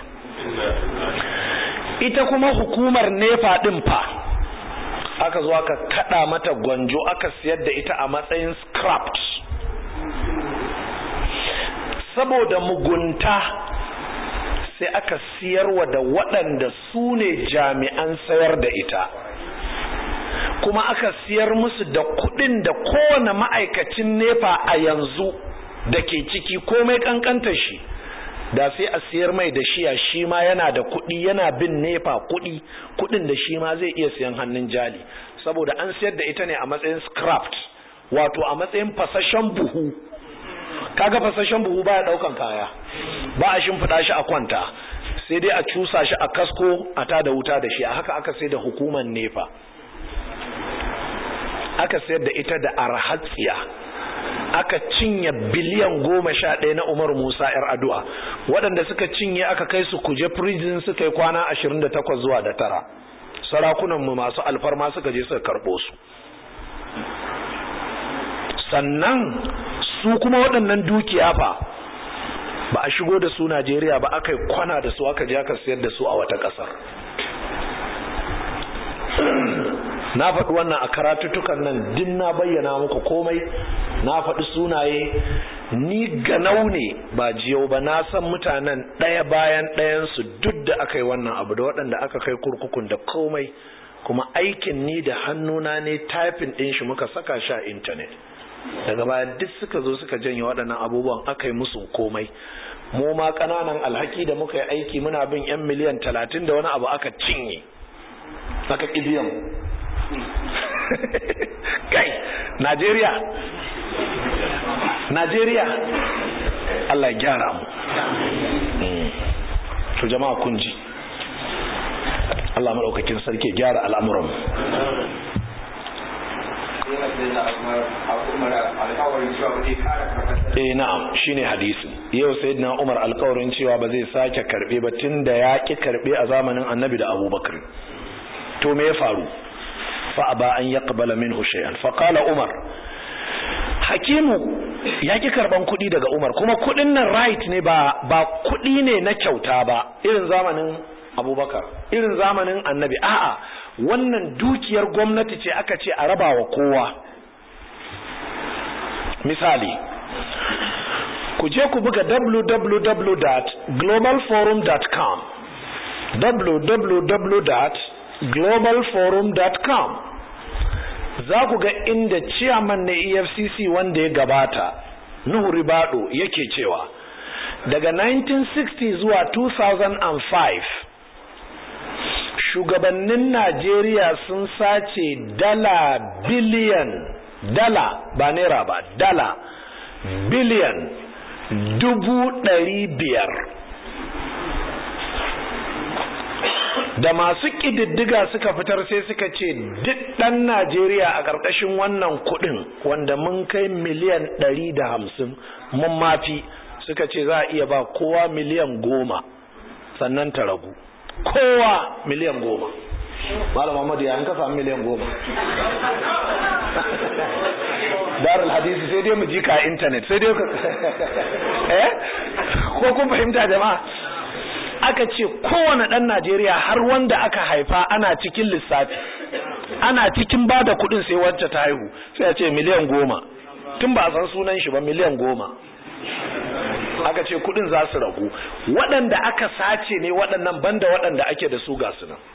Ita kuma hukumar nefa ɗin fa aka zo aka kada mata gwanjo aka siyar da ita a matsayin scrapped. Saboda mugunta sai aka siyarwa da waɗanda su ne jami'an sayar da ita, kuma aka siyar musu da kuɗin da kowane ma'aikacin nefa a yanzu da ke ciki komai kankantar shi da sai a siyar mai da shiya, shi ma yana da kuɗi, yana bin nefa kuɗi kuɗin da shi ma zai iya siyan hannun jali, saboda an siyar da ita ne a matsayin scrapped, wato a matsayin fasashen buhu. Kaga fasashen buhu baya daukan kaya, ba a shimfiɗa shi a kwanta, sai dai a cusa shi a kasko a tada wuta da shi. A haka aka sai da hukumar nefa, aka sayar da ita da arhatsiya, aka cinye biliyan goma sha ɗaya na Umar Musa 'yar Aduwa. Waɗanda suka cinye aka kai su Kuje prison suka yi kwana ashirin da takwas zuwa da tara. Sarakunanmu masu alfarma suka je suka karɓo su. Sannan su kuma waɗannan dukiya fa ba a shigo da su Najeriya ba, aka yi kwana da su aka je aka sayar da su a wata ƙasar. Na faɗi wannan a karatutukan nan din na bayyana muku komai, na faɗi sunaye, ni ganau ne ba jiyau ba, na san mutanen ɗaya bayan ɗayansu duk da aka yi wannan abu, da waɗanda aka kai kurkukun da komai, kuma aikin ni da hannuna ne typing ɗin shi muka saka shi a intanet. Daga baya duk suka zo suka janye waɗannan abubuwan aka yi musu komai. Mu ma ƙananan alhaki da muka yi aiki muna bin 'yan miliyan talatin da wani abu aka cinye, aka ƙi biyan. Kai Najeriya Najeriya Allah ya gyara mu. To jama'a kun ji, Allah madaukakin sarki ya gyara al'amuran. Eh na'am, shine hadisi. Yau sayyidina Umar alƙawarin cewa ba zai sake karbe ba tunda ya ki karbe a zamanin Annabi da Abubakar. To me ya faru? فأبى أن يقبل منه شيئا فقال عمر Hakimu ya ki karban kuɗi daga Umar, kuma kuɗin nan right ne, ba ba kuɗi ne na kyauta ba irin zamanin Abubakar, irin zamanin Annabi. A'a, wannan dukiyar gwamnati ce aka ce a raba wa kowa. Misali, ku je ku buga w w w dot global forum dot com w w w dot global forum dot com. Za ku ga inda chairman na E F C C wanda ya gabata Nuhu Ribado yake cewa daga nineteen sixty zuwa two thousand five shugabannin Najeriya sun sace dala biliyan, dala ba naira ba, dala biliyan dubu ɗari biyar. Da masu ƙididdiga suka fitar sai suka ce duk ɗan Najeriya a ƙarƙashin wannan kuɗin wanda mun kai miliyan ɗari da hamsin mun mafi, suka ce za a iya ba kowa miliyan goma sannan ta ragu. Kowa miliyan goma. Malam Muhammad ya an ka samu miliyan goma. Darul hadisi sai dai mu ji ka internet sai dai ka eh ko kun fahimta jama'a? Aka ce kowane ɗan Najeriya har wanda aka haifa ana cikin lissafi, ana cikin ba da kuɗin sai wacce ta haihu sai a ce miliyan goma, tun ba a san sunan shi ba, miliyan goma. Aka ce kuɗin za su ragu. Waɗanda aka sace ne waɗannan, banda waɗanda ake da su ga su nan.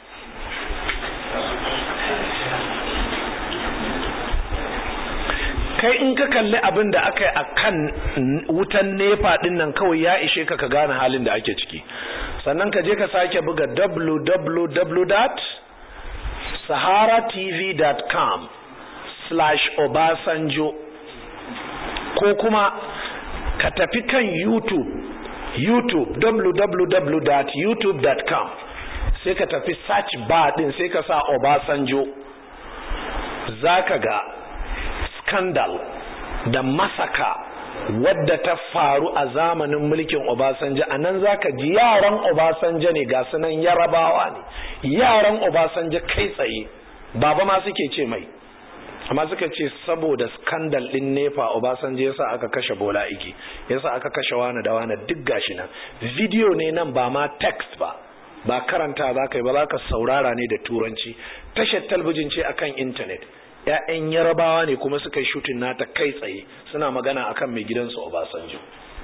Kai in ka kalli abin da aka yi a kan wutan nefa ɗin nan kawai ya ishe ka ka gane halin da ake ciki. Sannan ka je ka sake buga w w w dot sahara t v dot com slash obasanjo ko kuma ka tafi kan YouTube, YouTube w w w dot youtube dot com sai ka tafi search bar din sai ka sa Obasanjo, zaka ga scandal da masaka wadda ta faru a zamanin mulkin Obasanjo. Anan zaka ji yaran Obasanjo ne ga sunan Yarabawa ne, yaran Obasanjo kai tsaye, baba ma suke ce mai, amma suka ce saboda scandal din nefa Obasanjo yasa aka kashe Bola Ige, yasa aka kashe wani da wani, duk gashi nan video ne nan, ba ma text ba, ba karanta za ka yi ba, za ka saurara ne da turanci. Tashar talbijin ce akan internet, ƴaƴan Yarabawa ne kuma suka yi shooting nata kai tsaye, suna magana akan mai gidansu Obasanjo.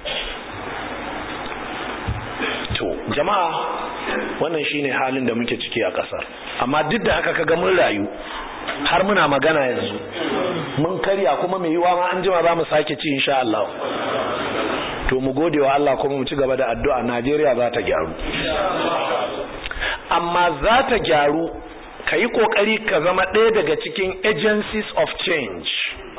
To jama'a, wannan shine halin da muke ciki a ƙasar, amma duk da haka kaga mun rayu har muna magana yanzu, mun karya kuma mai yiwa ma an jima za mu sake ci insha Allah. To mu gode wa Allah kuma mu ci gaba da addu'a. Najeriya za ta gyaru, amma za ta gyaru ka yi kokari ka zama ɗaya daga cikin agencies of change.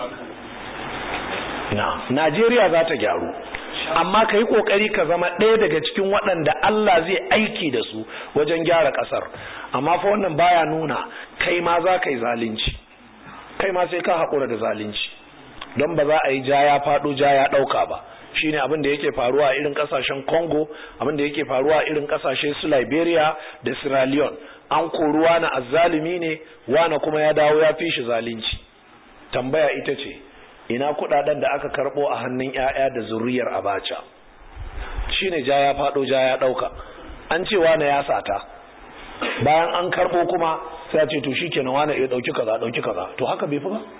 Na Najeriya za ta gyaru, amma ka yi kokari ka zama ɗaya daga cikin waɗanda Allah zai aiki da su wajen gyara ƙasar. Amma fa wannan baya nuna kai ma za ka yi zalunci, kai ma sai ka haƙura da zalunci, don ba za a yi ja ya faɗo ja ya ɗauka ba. Shine abin da yake faruwa a irin kasashen Congo, abin da yake faruwa a irin kasashe su Liberia da Sierra Leone. An koruwa na azzalimi ne, wana kuma ya dawo ya fi shi zalunci. Tambaya ita ce, ina kudaden da aka karbo a hannun ƴaƴa da zuriyar Abacha? Shine ja ya fado ja ya dauka. An ce wana ya sata, bayan an karbo kuma sai a ce to shikenan wana ya dauki kaza dauki kaza. To haka bai fi ba?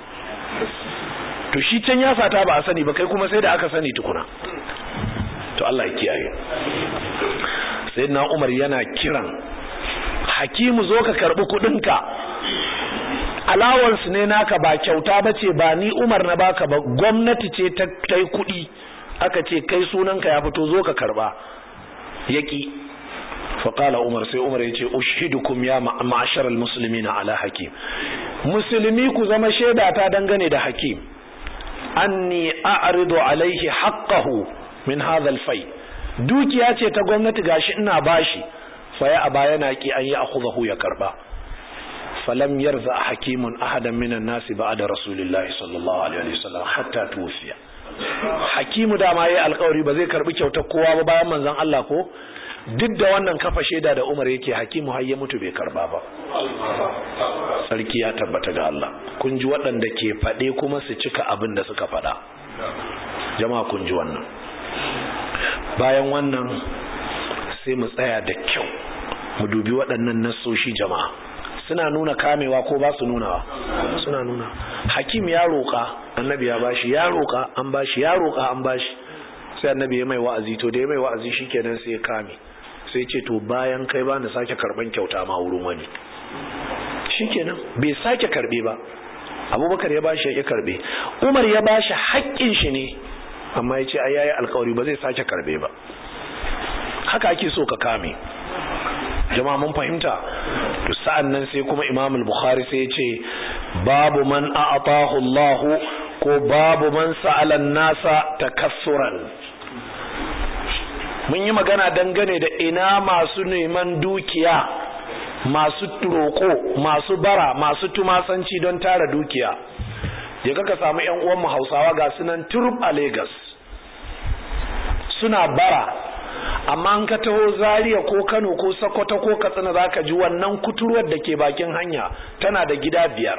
To shi can ya sata ba a sani ba, kai kuma sai da aka sani tukuna. To Allah ya kiyaye. Sayyidina Umar yana kiran Hakimu, zo ka karbi kudinka, allowance ne naka, ba kyauta bace, ba ni Umar na baka ba, gwamnati ce ta kai kudi, aka ce kai sunanka ya fito, zo ka karba. Yaki. fa qala Umar, sai Umar yace ushidukum ya ma'ashar almuslimina ala Hakim, musulmi ku zama shaida ta dangane da Hakim, anni a'ridu alaihi haqqahu min hadha alfai, dukiya ce ta gwamnati gashi ina bashi, fa ya aba yana ki an yi akhudahu ya karba. falam yarza hakimun ahadan minan nasi ba'da rasulillahi sallallahu alaihi wasallam hatta tuwfiya. Hakimu da ma yayi alƙawari ba zai karbi kyautar kowa ba bayan manzon Allah ko, duk da wannan kafa sheda da Umar yake, Hakimu har ya mutu bai karba ba. Sarki ya tabbata ga Allah. Kun ji waɗanda ke faɗe kuma su cika abin da suka faɗa. Jama'a kun ji wannan. Bayan wannan sai mu tsaya da kyau mu dubi waɗannan nassoshi jama'a. Suna nuna kamewa ko ba su nunawa? Suna nuna. Hakim ya roƙa, annabi ya bashi, ya roƙa an bashi, ya roƙa an bashi. Sai annabi ya mai wa'azi, to da ya mai wa'azi shikenan sai ya kame. Sai ce to bayan kai ba na sake karban kyauta ma wurin wani. Shikenan bai sake karbe ba. Abubakar ya bashi ya karbe. Umar ya bashi haƙƙin shi ne, amma ya ce ai yayi alƙawari ba zai sake karbe ba. Haka ake so ka kame. jama'a mun fahimta. To sa'an nan sai kuma Imam al-Bukhari sai ya ce babu man a'atahu Allah ko babu man sa'ala an-nasa takassuran. Mun yi magana dangane da ina masu neman dukiya, masu roƙo, masu bara, masu tumasanci don tara dukiya. Je kaka samu ƴan uwan mu Hausawa ga sunan turub a Lagos suna bara, amma an ka taho Zaria ko Kano ko Sokoto ko Katsina zaka ji wannan kuturwar da ke bakin hanya tana da gida biyar,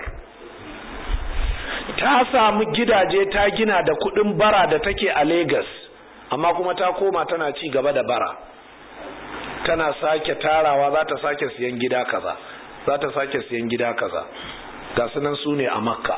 ta samu gidaje ta gina da kudin bara da take a Lagos, amma kuma ta koma tana ci gaba da bara, tana sake tarawa, za ta sake siyan gida kaza, za ta sake siyan gida kaza. Ga sunan su ne a Makka.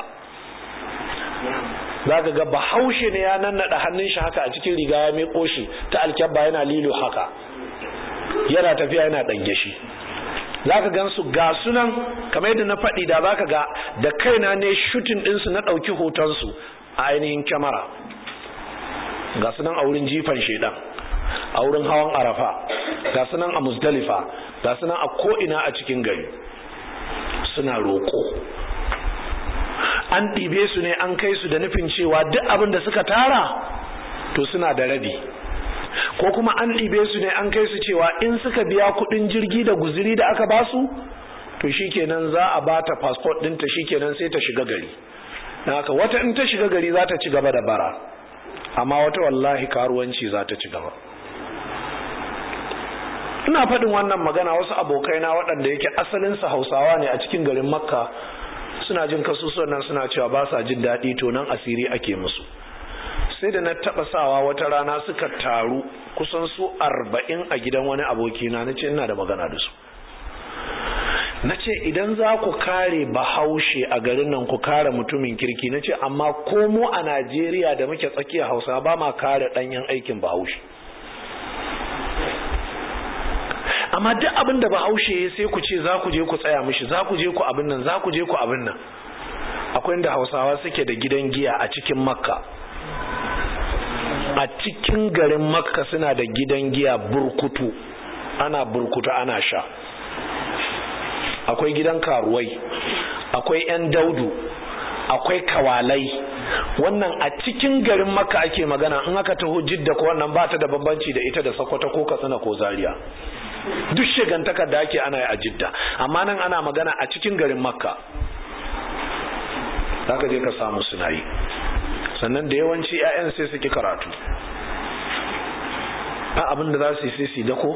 Za ka ga Bahaushe ne ya nannaɗa hannun shi haka a cikin riga ya miƙo shi ta alkyabba yana lilo haka, yana tafiya yana ɗange shi. Za ka gan su ga sunan kamar yadda na faɗi, da za ka ga da kaina ne shutin ɗinsu na ɗauki hotonsu a ainihin kyamara. Ga sunan a wurin jifan shaidan, a wurin hawan Arafa, ga sunan a Muzdalifa, ga sunan a ko'ina a cikin gari suna roƙo. An ɗibe su ne an kai su da nufin cewa duk abin da suka tara to suna da rabi, ko kuma an ɗibe su ne an kai su cewa in suka biya kuɗin jirgi da guziri da aka ba su to shikenan za a ba ta passport ɗinta, shikenan sai ta shiga gari. Na haka wata in ta shiga gari za ta ci gaba da bara, amma wata wallahi karuwanci za ta ci gaba. Ina faɗin wannan magana, wasu abokaina waɗanda yake asalinsu Hausawa ne a cikin garin Makka suna jin kasusuwan nan suna cewa ba sa jin daɗi, to nan asiri ake musu. Sai da na taɓa sawa wata rana suka taru kusan su arba'in a gidan wani abokina, na ce ina da magana da su. Na ce idan za ku kare Bahaushe a garin nan ku kare mutumin kirki, na ce amma ko mu a Najeriya da muke tsakiya Hausa ba ma kare ɗanyen aikin Bahaushe. Amma duk abin da Bahaushe ya sai ku ce za ku je ku tsaya mishi, za ku je ku abin nan, za ku je ku abin nan. Akwai inda Hausawa suke da gidan giya a cikin Makka, a cikin garin Makka suna da gidan giya burkutu, ana burkutu ana sha. Akwai gidan karuwai, akwai 'yan daudu, akwai kawalai. Wannan a cikin garin Makka ake magana. In aka taho Jidda ko wannan ba ta da bambanci da ita da Sokoto ko Katsina ko Zaria. Duk shigantakar da ake ana yi a Jidda, amma nan ana magana a cikin garin Makka. Zaka je ka samu suna yi. Sannan da yawanci 'ya'yan sai suke karatu, a abin da za su yi sai su dako,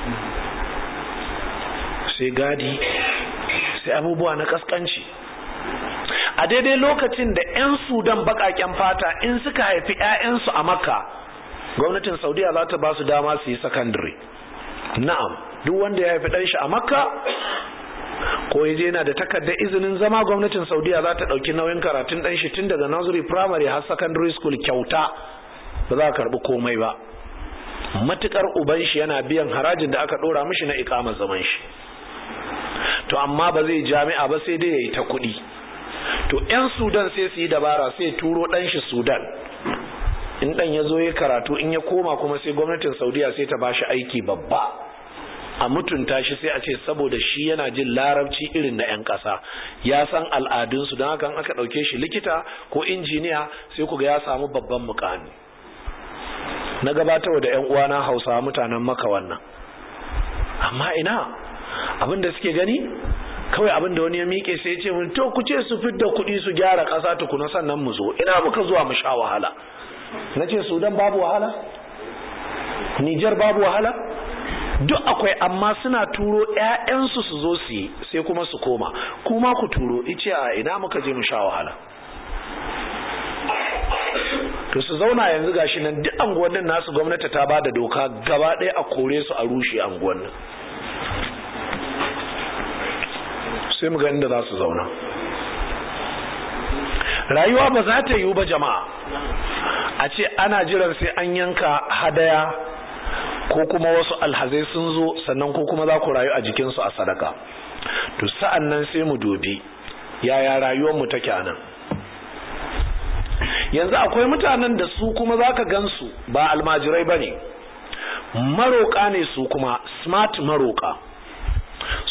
sai gadi, sai abubuwa na kaskanci. A daidai lokacin da 'yan Sudan baƙaƙen fata in suka haifi 'ya'yansu a Makka, gwamnatin Saudiya za ta ba su dama su yi sakandare. Na'am, duk wanda ya haifi ɗanshi a Makka ko yaje yana da takardar izinin zama, gwamnatin Saudiya za ta ɗauki nauyin karatun ɗanshi tun daga nursery, primary har secondary school kyauta, ba za a karɓi komai ba, matukar uban shi yana biyan harajin da aka ɗora mishi na iƙamar zaman shi. To amma ba zai jami'a ba, sai dai ya yi ta kuɗi. To 'yan Sudan sai su yi dabara, sai turo ɗanshi Sudan. In ɗan ya zo ya karatu, in ya koma kuma sai gwamnatin Saudiya sai ta ba shi aiki babba, a mutunta shi, sai a ce saboda shi yana jin larabci irin na 'yan ƙasa, ya san al'adunsu, don haka aka ɗauke shi likita ko injiniya sai ku ga ya samu babban mukami. Na gabatarwa da 'yan uwana Hausawa mutanen Makka wannan. Amma ina abin da suke gani kawai abin da wani ya miƙe sai ya ce mun to ku ce su fidda kuɗi su gyara ƙasa tukuna sannan mu zo. Ina muka zuwa mu sha wahala. Na ce Sudan babu wahala, Nijar babu wahala, duk akwai, amma suna turo 'ya'yansu su zo su yi sai kuma su koma, kuma ku turo. Ice a ina muka je mu sha wahala. To su zauna yanzu gashi nan duk anguwannin nasu gwamnati ta bada doka gaba ɗaya a kore su a rushe anguwannin, sai mu ga inda za su zauna. Rayuwa ba za ta yiwu ba jama'a, a ce ana jiran sai an yanka hadaya ko kuma wasu alhazai sun zo sannan ko kuma za ku rayu a jikinsu a sadaka. To sa'an nan sai mu dubi yaya rayuwarmu take anan. Yanzu akwai mutanen da su kuma za ka gansu ba almajirai ba ne, maroƙa ne su kuma, smart maroƙa.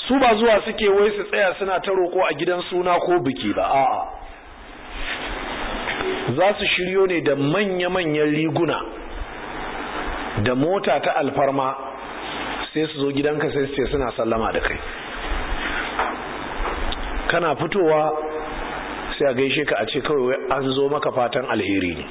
su ba zuwa suke wai su tsaya suna ta roƙo a gidan suna ko biki ba, a'a za su shiryo ne da manya-manyan riguna da mota ta alfarma sai su zo gidanka sai su ce suna sallama da kai. Kana fitowa sai a gaishe ka a ce kawai an zo maka fatan alheri ne.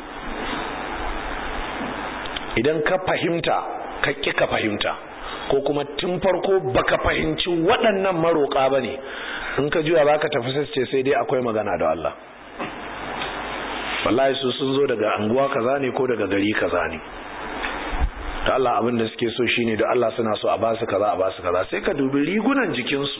Idan ka fahimta ka ƙi ka fahimta ko kuma tun farko baka fahimci waɗannan maroƙa ba ne, in ka juya baka tafi sai ce sai dai akwai magana da Allah. Wallahi su sun zo daga anguwa kaza ne ko daga gari kaza ne, da Allah abin da suke so shine da Allah suna so a basu kaza a basu kaza. Sai ka dubi rigunan jikinsu,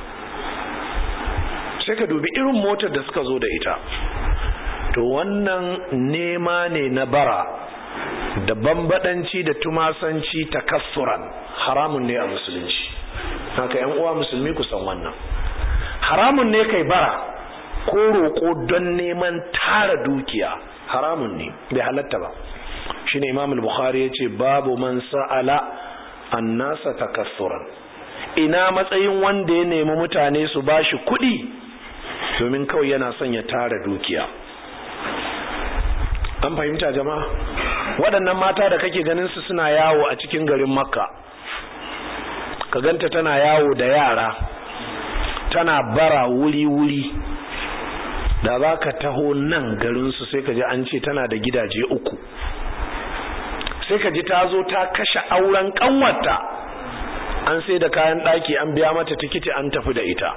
sai ka dubi irin motar da suka zo da ita. To wannan nema ne na bara da bambadanci da tumasanci takassuran, haramun ne a musulunci. Haka yan uwa musulmi ku san wannan, haramun ne kai bara ko roƙo don neman tara dukiya, haramun ne, bai halatta ba. Shine Imam al-Bukhari yace babu man sa'ala annasa takassuran, ina matsayin wanda ya nemi mutane su bashi kuɗi domin kawai yana son ya tara dukiya. An fahimta jama'a? Waɗannan mata da kake ganin su suna yawo a cikin garin Makka, ka ganta tana yawo da yara tana bara wuri-wuri, da za ka taho nan garinsu sai ka ji an ce tana da gidaje uku, sai ka ji ta zo ta kashe auren kanwarta, an sai da kayan ɗaki an biya mata tikiti an tafi da ita.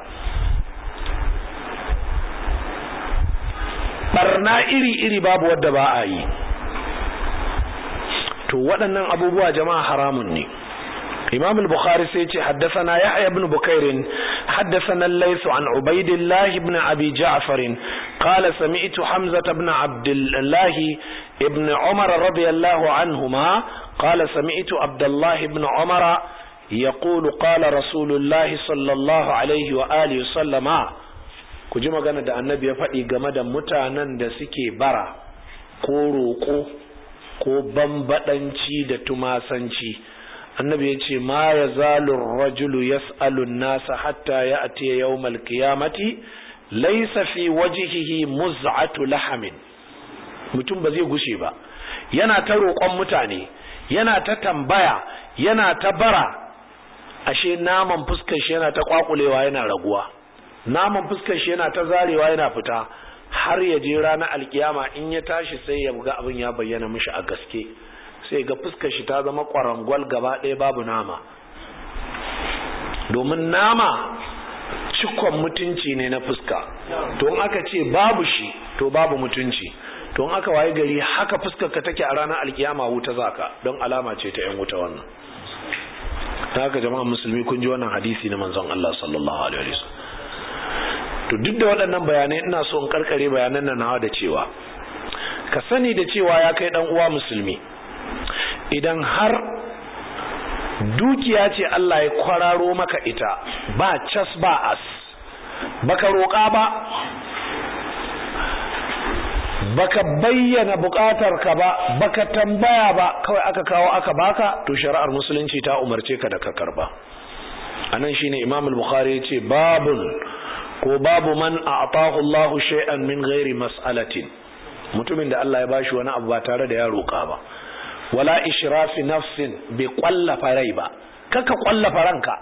Barna iri-iri babu wadda ba a yi. To waɗannan abubuwa jama'a haramun ne. Imam al-Bukhari sai ce haddathana Yahya ibn Bukair haddathana al-Layth an Ubaydillah ibn Abi Ja'far qala sami'tu Hamza ibn Abdullah ibn Umar radiyallahu anhuma qala sami'tu Abdullah ibn Umar yaqulu qala Rasulullah sallallahu alayhi wa alihi wa sallama. Ku ji magana da Annabi ya faɗi game da mutanen da suke bara ko roƙo ko bambadanci da tumasanci. Annabi ya ce ma ya zalun rajulu yas'alun nasa hatta ya atiya yawmal qiyamati laysa fi wajhihi muz'atu lahamin. Mutum ba zai gushe ba yana ta roƙon mutane, yana ta tambaya, yana ta bara, ashe naman fuskar shi yana ta kwakulewa yana raguwa, naman fuskar shi yana ta zarewa yana fita, har ya je ranar alkiyama in ya tashi sai ya ga abin ya bayyana mishi a gaske, sai ga fuskar shi ta zama kwarangwal gaba ɗaya babu nama. Domin nama cikon mutunci ne na fuska, to in aka ce babu shi to babu mutunci, to in aka waye gari haka fuskar ka take a ranar alkiyama wuta zaka, don alama ce ta yan wuta wannan. Ta haka jama'a musulmi kun ji wannan hadisi na manzon Allah sallallahu alaihi wasallam. To duk da waɗannan bayanai ina so in karkare bayanan nan nawa da cewa ka sani da cewa ya kai dan uwa musulmi, idan har dukiya ce Allah ya kwararo maka ita ba cas ba as, baka roƙa ba, baka bayyana buƙatarka ba, baka tambaya ba, kawai aka kawo aka baka, to shari'ar musulunci ta umarce ka da ka karba. Anan shine Imam al-Bukhari yace babun ko babu man a'tahu Allahu shay'an min ghairi mas'alatin, mutumin da Allah ya bashi wani abu ba tare da ya roƙa ba, wala ishrafi nafsin, bai kwallafa rai ba, kaka kwallafa ranka.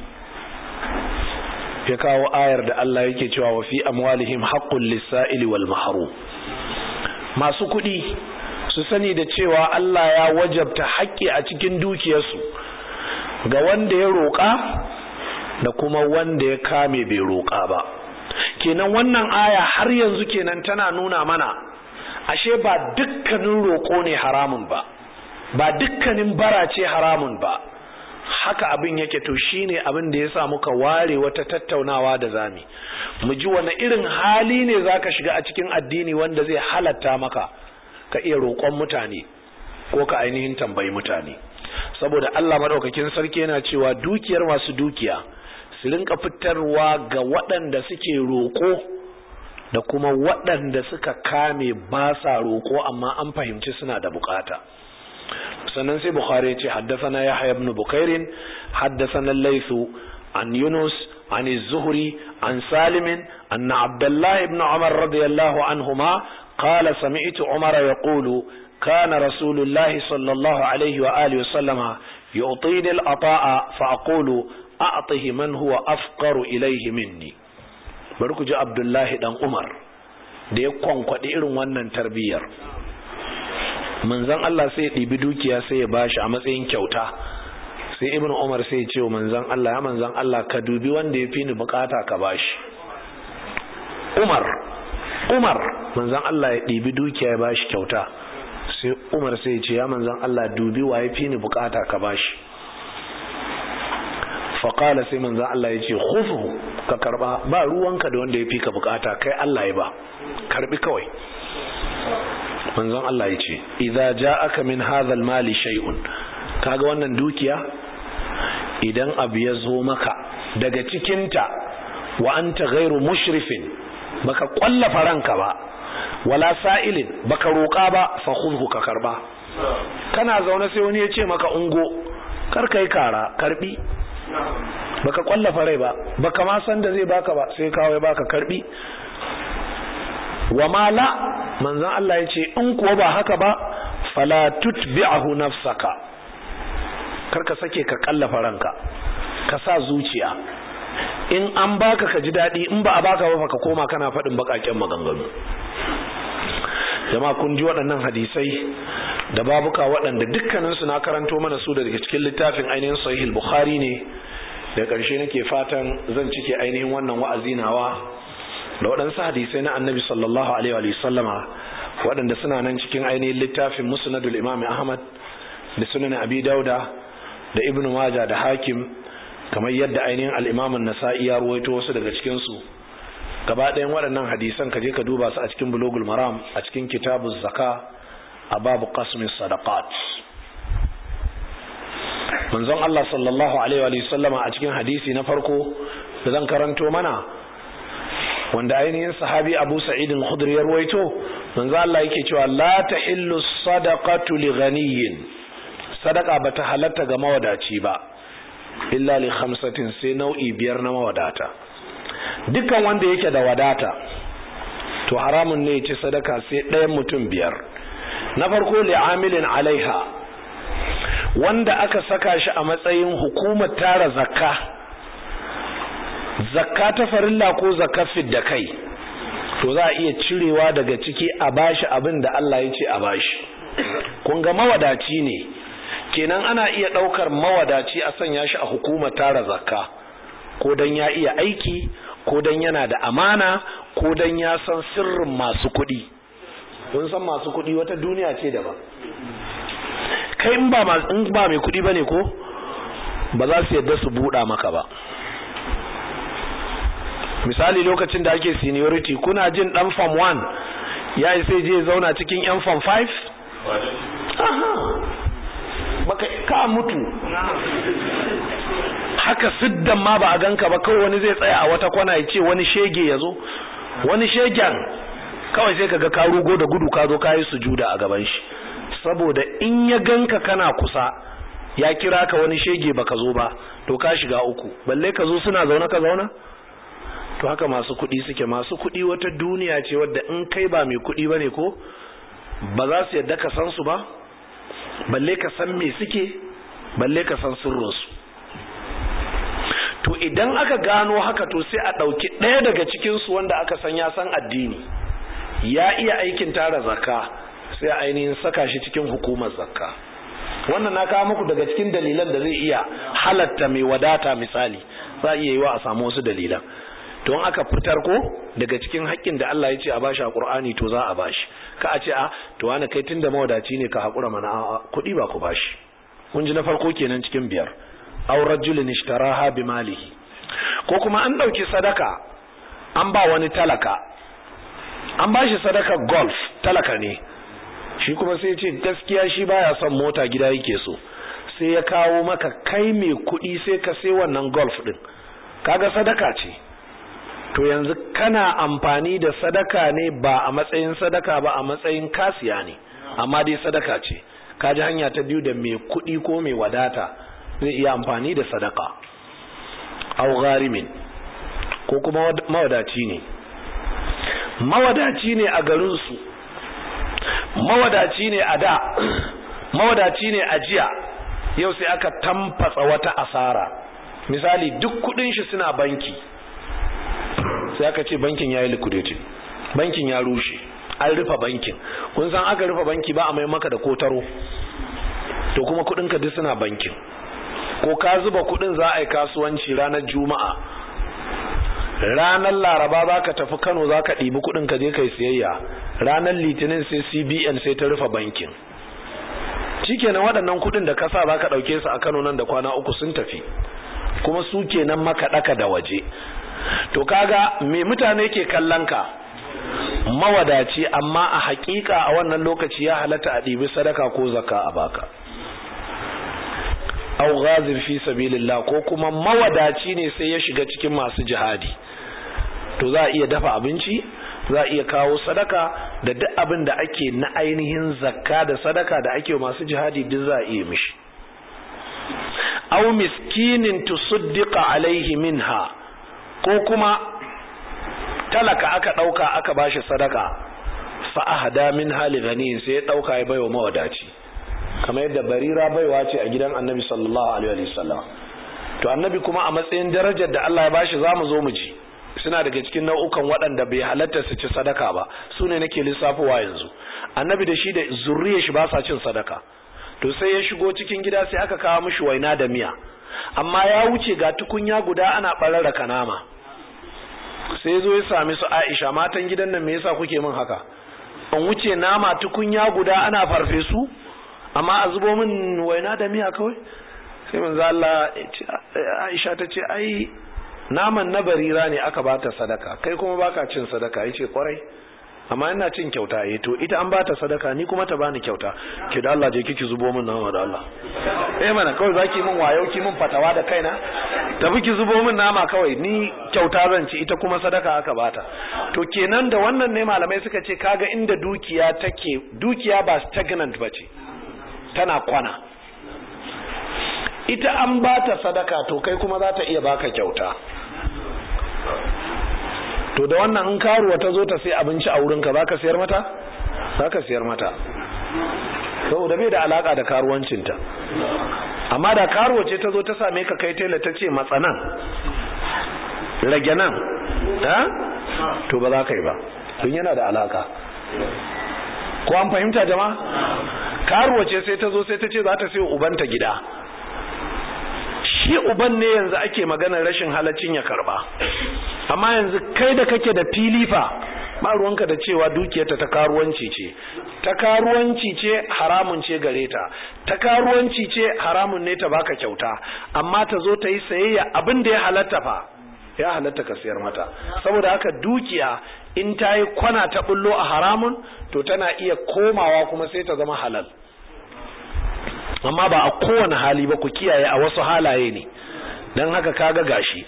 Ya kawo ayar da Allah yake cewa wa fi amwalihim haqqul lis-sa'ili wal mahrum. Masu kuɗi su sani da cewa Allah ya wajabta haƙƙi a cikin dukiyarsu ga wanda ya roƙa da kuma wanda ya kame bai roƙa ba. Kenan wannan aya har yanzu kenan tana nuna mana ashe ba dukkanin roƙo ne haramun ba, ba dukkanin bara ce haramun ba. Haka abin yake. To shine abin da yasa muka ware wata tattaunawa da zami mu ji wani irin hali ne zaka shiga a cikin addini wanda zai halatta maka ka iya roƙon mutane ko ka ainihin tambayi mutane. Saboda Allah madaukakin sarki yana cewa dukiyar masu dukiya su rinka fitarwa ga waɗanda suke roƙo da kuma waɗanda suka kame ba sa roƙo amma an fahimci suna da bukata. Sannan sai Bukhari ya ce haddathana Yahya ibn Bukair haddathana al-Layth عن يونس عن الزهري عن سالم أن عبد الله بن عمر رضي الله عنهما قال سمعت عمر يقول كان رسول الله صلى الله عليه وآله وسلم يعطيني العطاء فأقول أعطه من هو أفقر إليه مني. barku ji Abdullahi dan Umar da ya kwankwaɗi irin wannan tarbiyyar, manzon Allah sai ya ɗibi dukiya sai ya bashi a matsayin kyauta, sai Ibn Umar sai ya ce wa manzon Allah, ya manzon Allah ka dubi wanda ya fi ni bukata ka bashi. Umar Umar manzon Allah ya ɗibi dukiya ya bashi kyauta, sai Umar sai ya ce ya manzon Allah dubi wa ya fi ni bukata ka bashi. faƙala sai manzan Allah ya ce khufu ka karba, ba ruwanka da wanda ya fi ka bukata, kai Allah ya ba, karbi kawai. manzan Allah ya ce idza ja'aka min hadha al-mali shay'un, kaga wannan dukiya idan abu ya zo maka daga cikinta wa anta ghairu mushrifin, baka kwallafa ranka ba, wala sa'ilin baka roƙa ba, fa khudhu ka karba. kana zaune sai wani ya ce maka ungo, kar kai kara, karbi. baka kwallafa rai ba, baka ma san da zai baka ba, sai kawai baka karbi. wa mala manzon Allah yace in kuwa ba haka ba fala tutbi'ahu nafsaka, karka sake ka kallafa ranka, ka sa zuciya, in an baka ka ji dadi, in ba a baka ba ka koma kana fadin bakaken maganganu. jama'a kun ji waɗannan hadisai da babuka waɗanda dukkaninsu na karanto mana su daga cikin littafin ainihin sahih al-bukhari ne. da ƙarshe nake fatan zan cike ainihin wannan wa'azi nawa da waɗansu hadisai na annabi sallallahu alaihi wa sallama waɗanda suna nan cikin ainihin littafin musnadul imam ahmad da sunan abi dauda da ibnu majah da hakim, kamar yadda ainihin al-imam an-nasa'i ya ruwaito wasu daga cikin su. gaba ɗayan waɗannan hadisan ka je ka duba su a cikin bulugul maram a cikin kitabuz zaka a babu qasmi sadaqat. manzon Allah sallallahu alaihi wa sallama a cikin hadisi na farko da zan karanto mana, wanda ainihin sahabi Abu Sa'id al-Khudri ya ruwaito, manzon Allah yake cewa la tahillu sadaqatu li ghaniyyin, sadaqa bata halatta ga mawadaci ba illa li khamsatin, sai nau'i biyar na mawadata. dukkan wanda yake da wadata to haramun ne ya ci sadaka sai ɗayan mutum biyar. na farko li'amilin alaiha, wanda aka saka shi a matsayin hukumar tara zakka, zakka ta farilla ko zakka fidda kai, to za a iya cirewa daga ciki a bashi abin da Allah ya ce a bashi. kun ga mawadaci ne, kenan ana iya ɗaukar mawadaci a sanya shi a hukumar tara zakka, ko dan ya iya aiki, ko dan yana da amana, ko dan ya san sirrin masu kuɗi. kun san masu kuɗi wata duniya ce daban. kai in ba in ba mai kuɗi bane ko ba za su yadda su buɗa maka ba. misali lokacin da ake seniority, kuna jin dan form one ya yi sai je zauna cikin yan form five? aha baka ka mutu haka siddan ma ba a ganka ba, kawai wani zai tsaya a wata kwana ya ce wani shege ya zo, wani shegen kawai sai kaga ka rugo da gudu ka zo ka yi sujuda a gaban shi, saboda in ya ganka kana kusa ya kira ka wani shege baka zo ba, to ka shiga uku, balle ka zo suna zaune ka zauna. to haka masu kuɗi suke. masu kuɗi wata duniya ce wadda in kai ba mai kuɗi bane ko ba za su yadda ka san su ba, balle ka san me suke, balle ka san sirrinsu. to idan aka gano haka to sai a ɗauki ɗaya daga cikinsu wanda aka san ya san addini, ya iya aikin tara zakka, sai a ainihin saka shi cikin hukumar zakka. wannan na kawo muku daga cikin dalilan da zai iya halatta mai wadata. misali za a iya yi wa a samu wasu dalilan. to in aka fitar ko daga cikin haƙƙin da Allah ya ce a bashi a Qur'ani, to za a bashi. ka a ce a to wani kai tunda mawadaci ne ka haƙura mana, a kuɗi ba ku bashi. kun ji na farko kenan cikin biyar. aw rajulun ishtaraha bi malihi, ko kuma an dauki sadaka an ba wani talaka, an bashi sadaka golf, talaka ne shi kuma sai ya ce gaskiya shi baya son mota, gida yake so, sai ya kawo maka kai mai kuɗi sai ka sai wannan golf din, kaga sadaka ce. to yanzu kana amfani da sadaka ne ba a matsayin sadaka ba, a matsayin kasiya ne, amma dai sadaka ce. kaji hanya ta biyu da mai kuɗi ko mai wadata zai iya amfani da sadaka. aw gharimin ko kuma mawadaci ne mawadaci ne a garin su mawadaci ne a da mawadaci ne a jiya yau sai aka tamfatsa wata asara misali duk kudin shi suna banki sai aka ce bankin yayi liquidating bankin ya rushe an rufe bankin kun san aka rufe banki ba a mai maka da kotaro to kuma kudin ka duk suna bankin ko ka zuba kudin za a yi kasuwanci ranar juma'a ranar laraba za ka tafi Kano za ka ɗibi kudin ka je kai siyayya ranar litinin sai C B N sai ta rufe bankin shikenan waɗannan kudin da kasa za ka ɗauke su a Kano nan da kwana uku sun tafi kuma su kenan maka ɗaka da waje to kaga me mutane ke kallon ka mawadaci amma a hakika a wannan lokaci ya halatta a ɗibi sadaka ko zakka a baka au ghazir fi sabilillah ko kuma mawadaci ne sai ya shiga cikin masu jihadi to za a iya dafa abinci za a iya kawo sadaka da duk abin da ake na ainihin zakka da sadaka da ake masu jihadi duk za a iya mishi au miskinin tusaddiqa alaihi minha ko kuma talaka aka dauka aka bashi sadaka fa ahda min hali ghani sai ya dauka ya baiwa mawadaci kamar yadda barira baiwa ce a gidan annabi sallallahu alaihi wasallam to annabi kuma a matsayin darajar da Allah ya bashi zamu zo mu ji suna daga cikin nau'ukan waɗanda bai halatta su ci sadaka ba su ne nake lissafowa yanzu annabi da shi da zurriyar shi ba sa cin sadaka to sai ya shigo cikin gida sai aka kawo mishi waina da miya amma ya wuce ga tukunya guda ana barara kanama sai zo ya sami su Aisha matan gidan nan me yasa kuke min haka an wuce nama tukunya guda ana farfesu amma a zubo min waina da miya kawai sai manzo Allah Aisha ta ce ai naman na barira ne aka bata sadaka kai kuma baka cin sadaka yace kwarai amma ina cin kyauta eh to ita an bata sadaka ni kuma ta bani kyauta ki da Allah je kiki zubo min nama da Allah eh mana kawai zaki min wayo ki min fatawa da kaina tafi ki zubo min nama kawai ni kyauta zan ci ita kuma sadaka aka bata to kenan da wannan ne malamai suka ce kaga inda dukiya take dukiya ba stagnant bace tana kwana ita an bata sadaka to kai kuma za ta iya baka kyauta to da wannan in karuwa ta zo ta sai abinci a wurinka za ka siyar mata za ka siyar mata saboda bai da alaka da karuwancinta amma da karuwa ce ta zo ta same ka kai tela ta ce matsanan rage nan to ba za ka yi ba don yana da alaka ko an fahimta jama'a karuwa ce sai ta zo sai ta ce za ta sai ubanta gida shi uban ne yanzu ake maganar rashin halaccin ya karba amma yanzu kai da kake da fili fa ba ruwanka da cewa dukiyarta ta karuwanci ce ta karuwanci ce haramun ce gare ta ta karuwanci ce haramun ne ta baka kyauta amma ta zo ta yi sayayya abin da ya halatta fa ya halatta ka siyar mata saboda haka dukiya in ta yi kwana ta bullo a haramun to tana iya komawa kuma sai ta zama halal amma ba a kowane hali ba ku kiyaye a wasu halaye ne don haka kaga gashi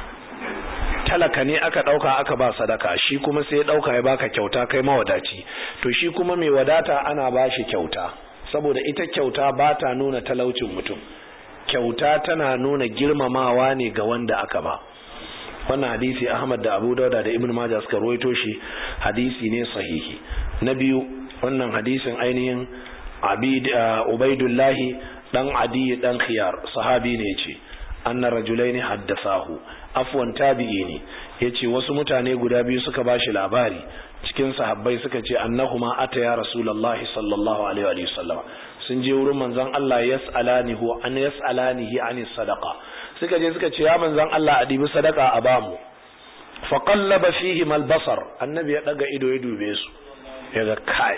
talaka ne aka dauka aka ba sadaka shi kuma sai ya dauka ya baka kyauta kai mawadaci to shi kuma mai wadata ana bashi kyauta saboda ita kyauta ba ta nuna talaucin mutum kyauta tana nuna girmamawa ne ga wanda aka ba wannan hadisi Ahmad da Abu Dawud da Ibn Majah suka rawaito shi hadisi ne sahihi na biyu wannan hadisin ainihin Abid Ubaidullah dan Adi dan Khiyar sahabi ne yace anna rajulaini haddathahu afwan tabi'i ne yace wasu mutane guda biyu suka bashi labari cikin sahabbai suka ce annahuma ataya rasulullahi sallallahu alaihi wa sallam sun je wurin manzon Allah yas'alanihu an yas'alanihi anis sadaqa suka je suka ce ya manzon Allah a dibi sadaka a bamu fa qallaba fihi mal basar annabi ya daga ido ya dube su yaga kai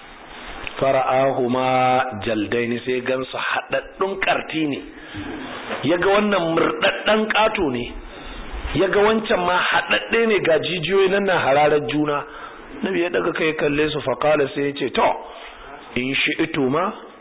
fara'ahuma jaldaini sai gansu hadaddun karti ne yaga wannan murdaddan kato ne yaga wancan ma hadadde ne ga jijiyoyi nan na hararar juna nabi ya daga kai kalle su fa qala sai yace to in shi'tuma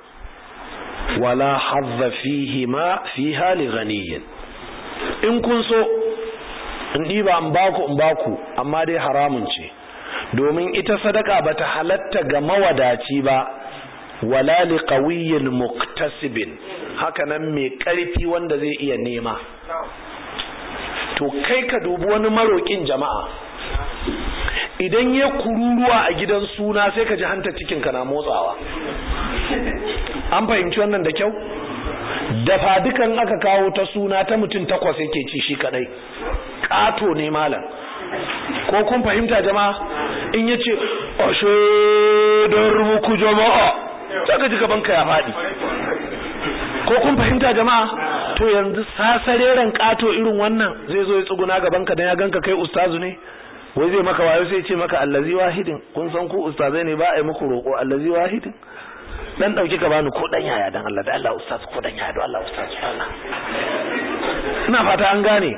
wala hazza fihi ma fiha li ghaniyin in kun so in diba an baku in baku amma dai haramun ce domin ita sadaka bata halatta ga mawadaci ba wala li qawiyyin muktasibin haka nan mai karfi wanda zai iya nema to kai ka dubi wani maroƙin jama'a idan ya kururuwa a gidan suna sai ka ji hanta cikin ka na motsawa. An fahimci wannan da kyau? Dafa dukan aka kawo ta suna ta mutum takwas yake ci shi kadai, ƙato ne malam. Ko kun fahimta jama'a? In yace ashe dar muku jama'a sai ka ji gaban ka ya faɗi. Ko kun fahimta jama'a? To yanzu sasareren ƙato irin wannan zai zo ya tsuguna gaban ka dan ya ganka kai ustazu ne, wai zai maka wayo sai ya ce maka allazi wahidin. Kun san ku ustazai ne ba a yi muku roƙo, allazi wahidin. Dan dauki ka bani ko dan yaya dan Allah, da Allah ustaz ko dan yaya, da Allah ustaz Allah. Ina fata an gane.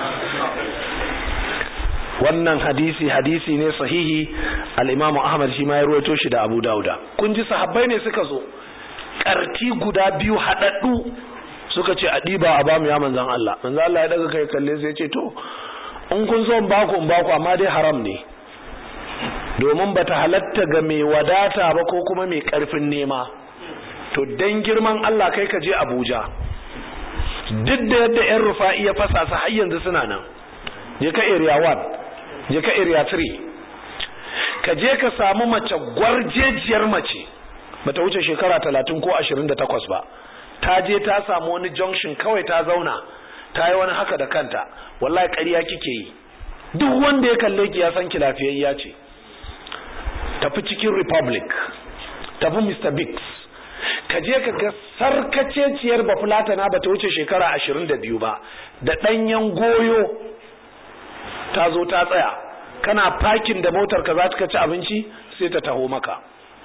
Wannan hadisi hadisi ne sahihi, al-Imam Ahmad shi ma ya rawaito shi da Abu Dauda. Kun ji sahabbai ne suka zo karti guda biyu hadaddu suka ce a diba a bamu ya manzon Allah. Manzon Allah ya daga kai kalle sai ya ce to in kun so in baku in baku amma dai haram ne, domin bata halatta ga mai wadata ba ko kuma mai karfin nema. To dan girman Allah kai ka je Abuja, duk da yadda ƴan Rufa'i ya fasa su har yanzu suna nan. Je ka area one, je ka area three, ka je ka samu mace gwarjejiyar mace bata wuce shekara talatin ko ashirin da takwas ba, ta je ta samu wani junction kawai ta zauna ta yi wani haka da kanta. Wallahi ƙarya kike yi, duk wanda ya kalle ki ya san ki lafiyayya ce. Tafi cikin Republic, tafi Mister Biggs, ka je ka ga sarkaceciyar bafulatana bata wuce shekara ashirin da biyu ba, da ɗanyen goyo ta zo ta tsaya, kana parking da motar ka za ta ci abinci sai ta taho maka.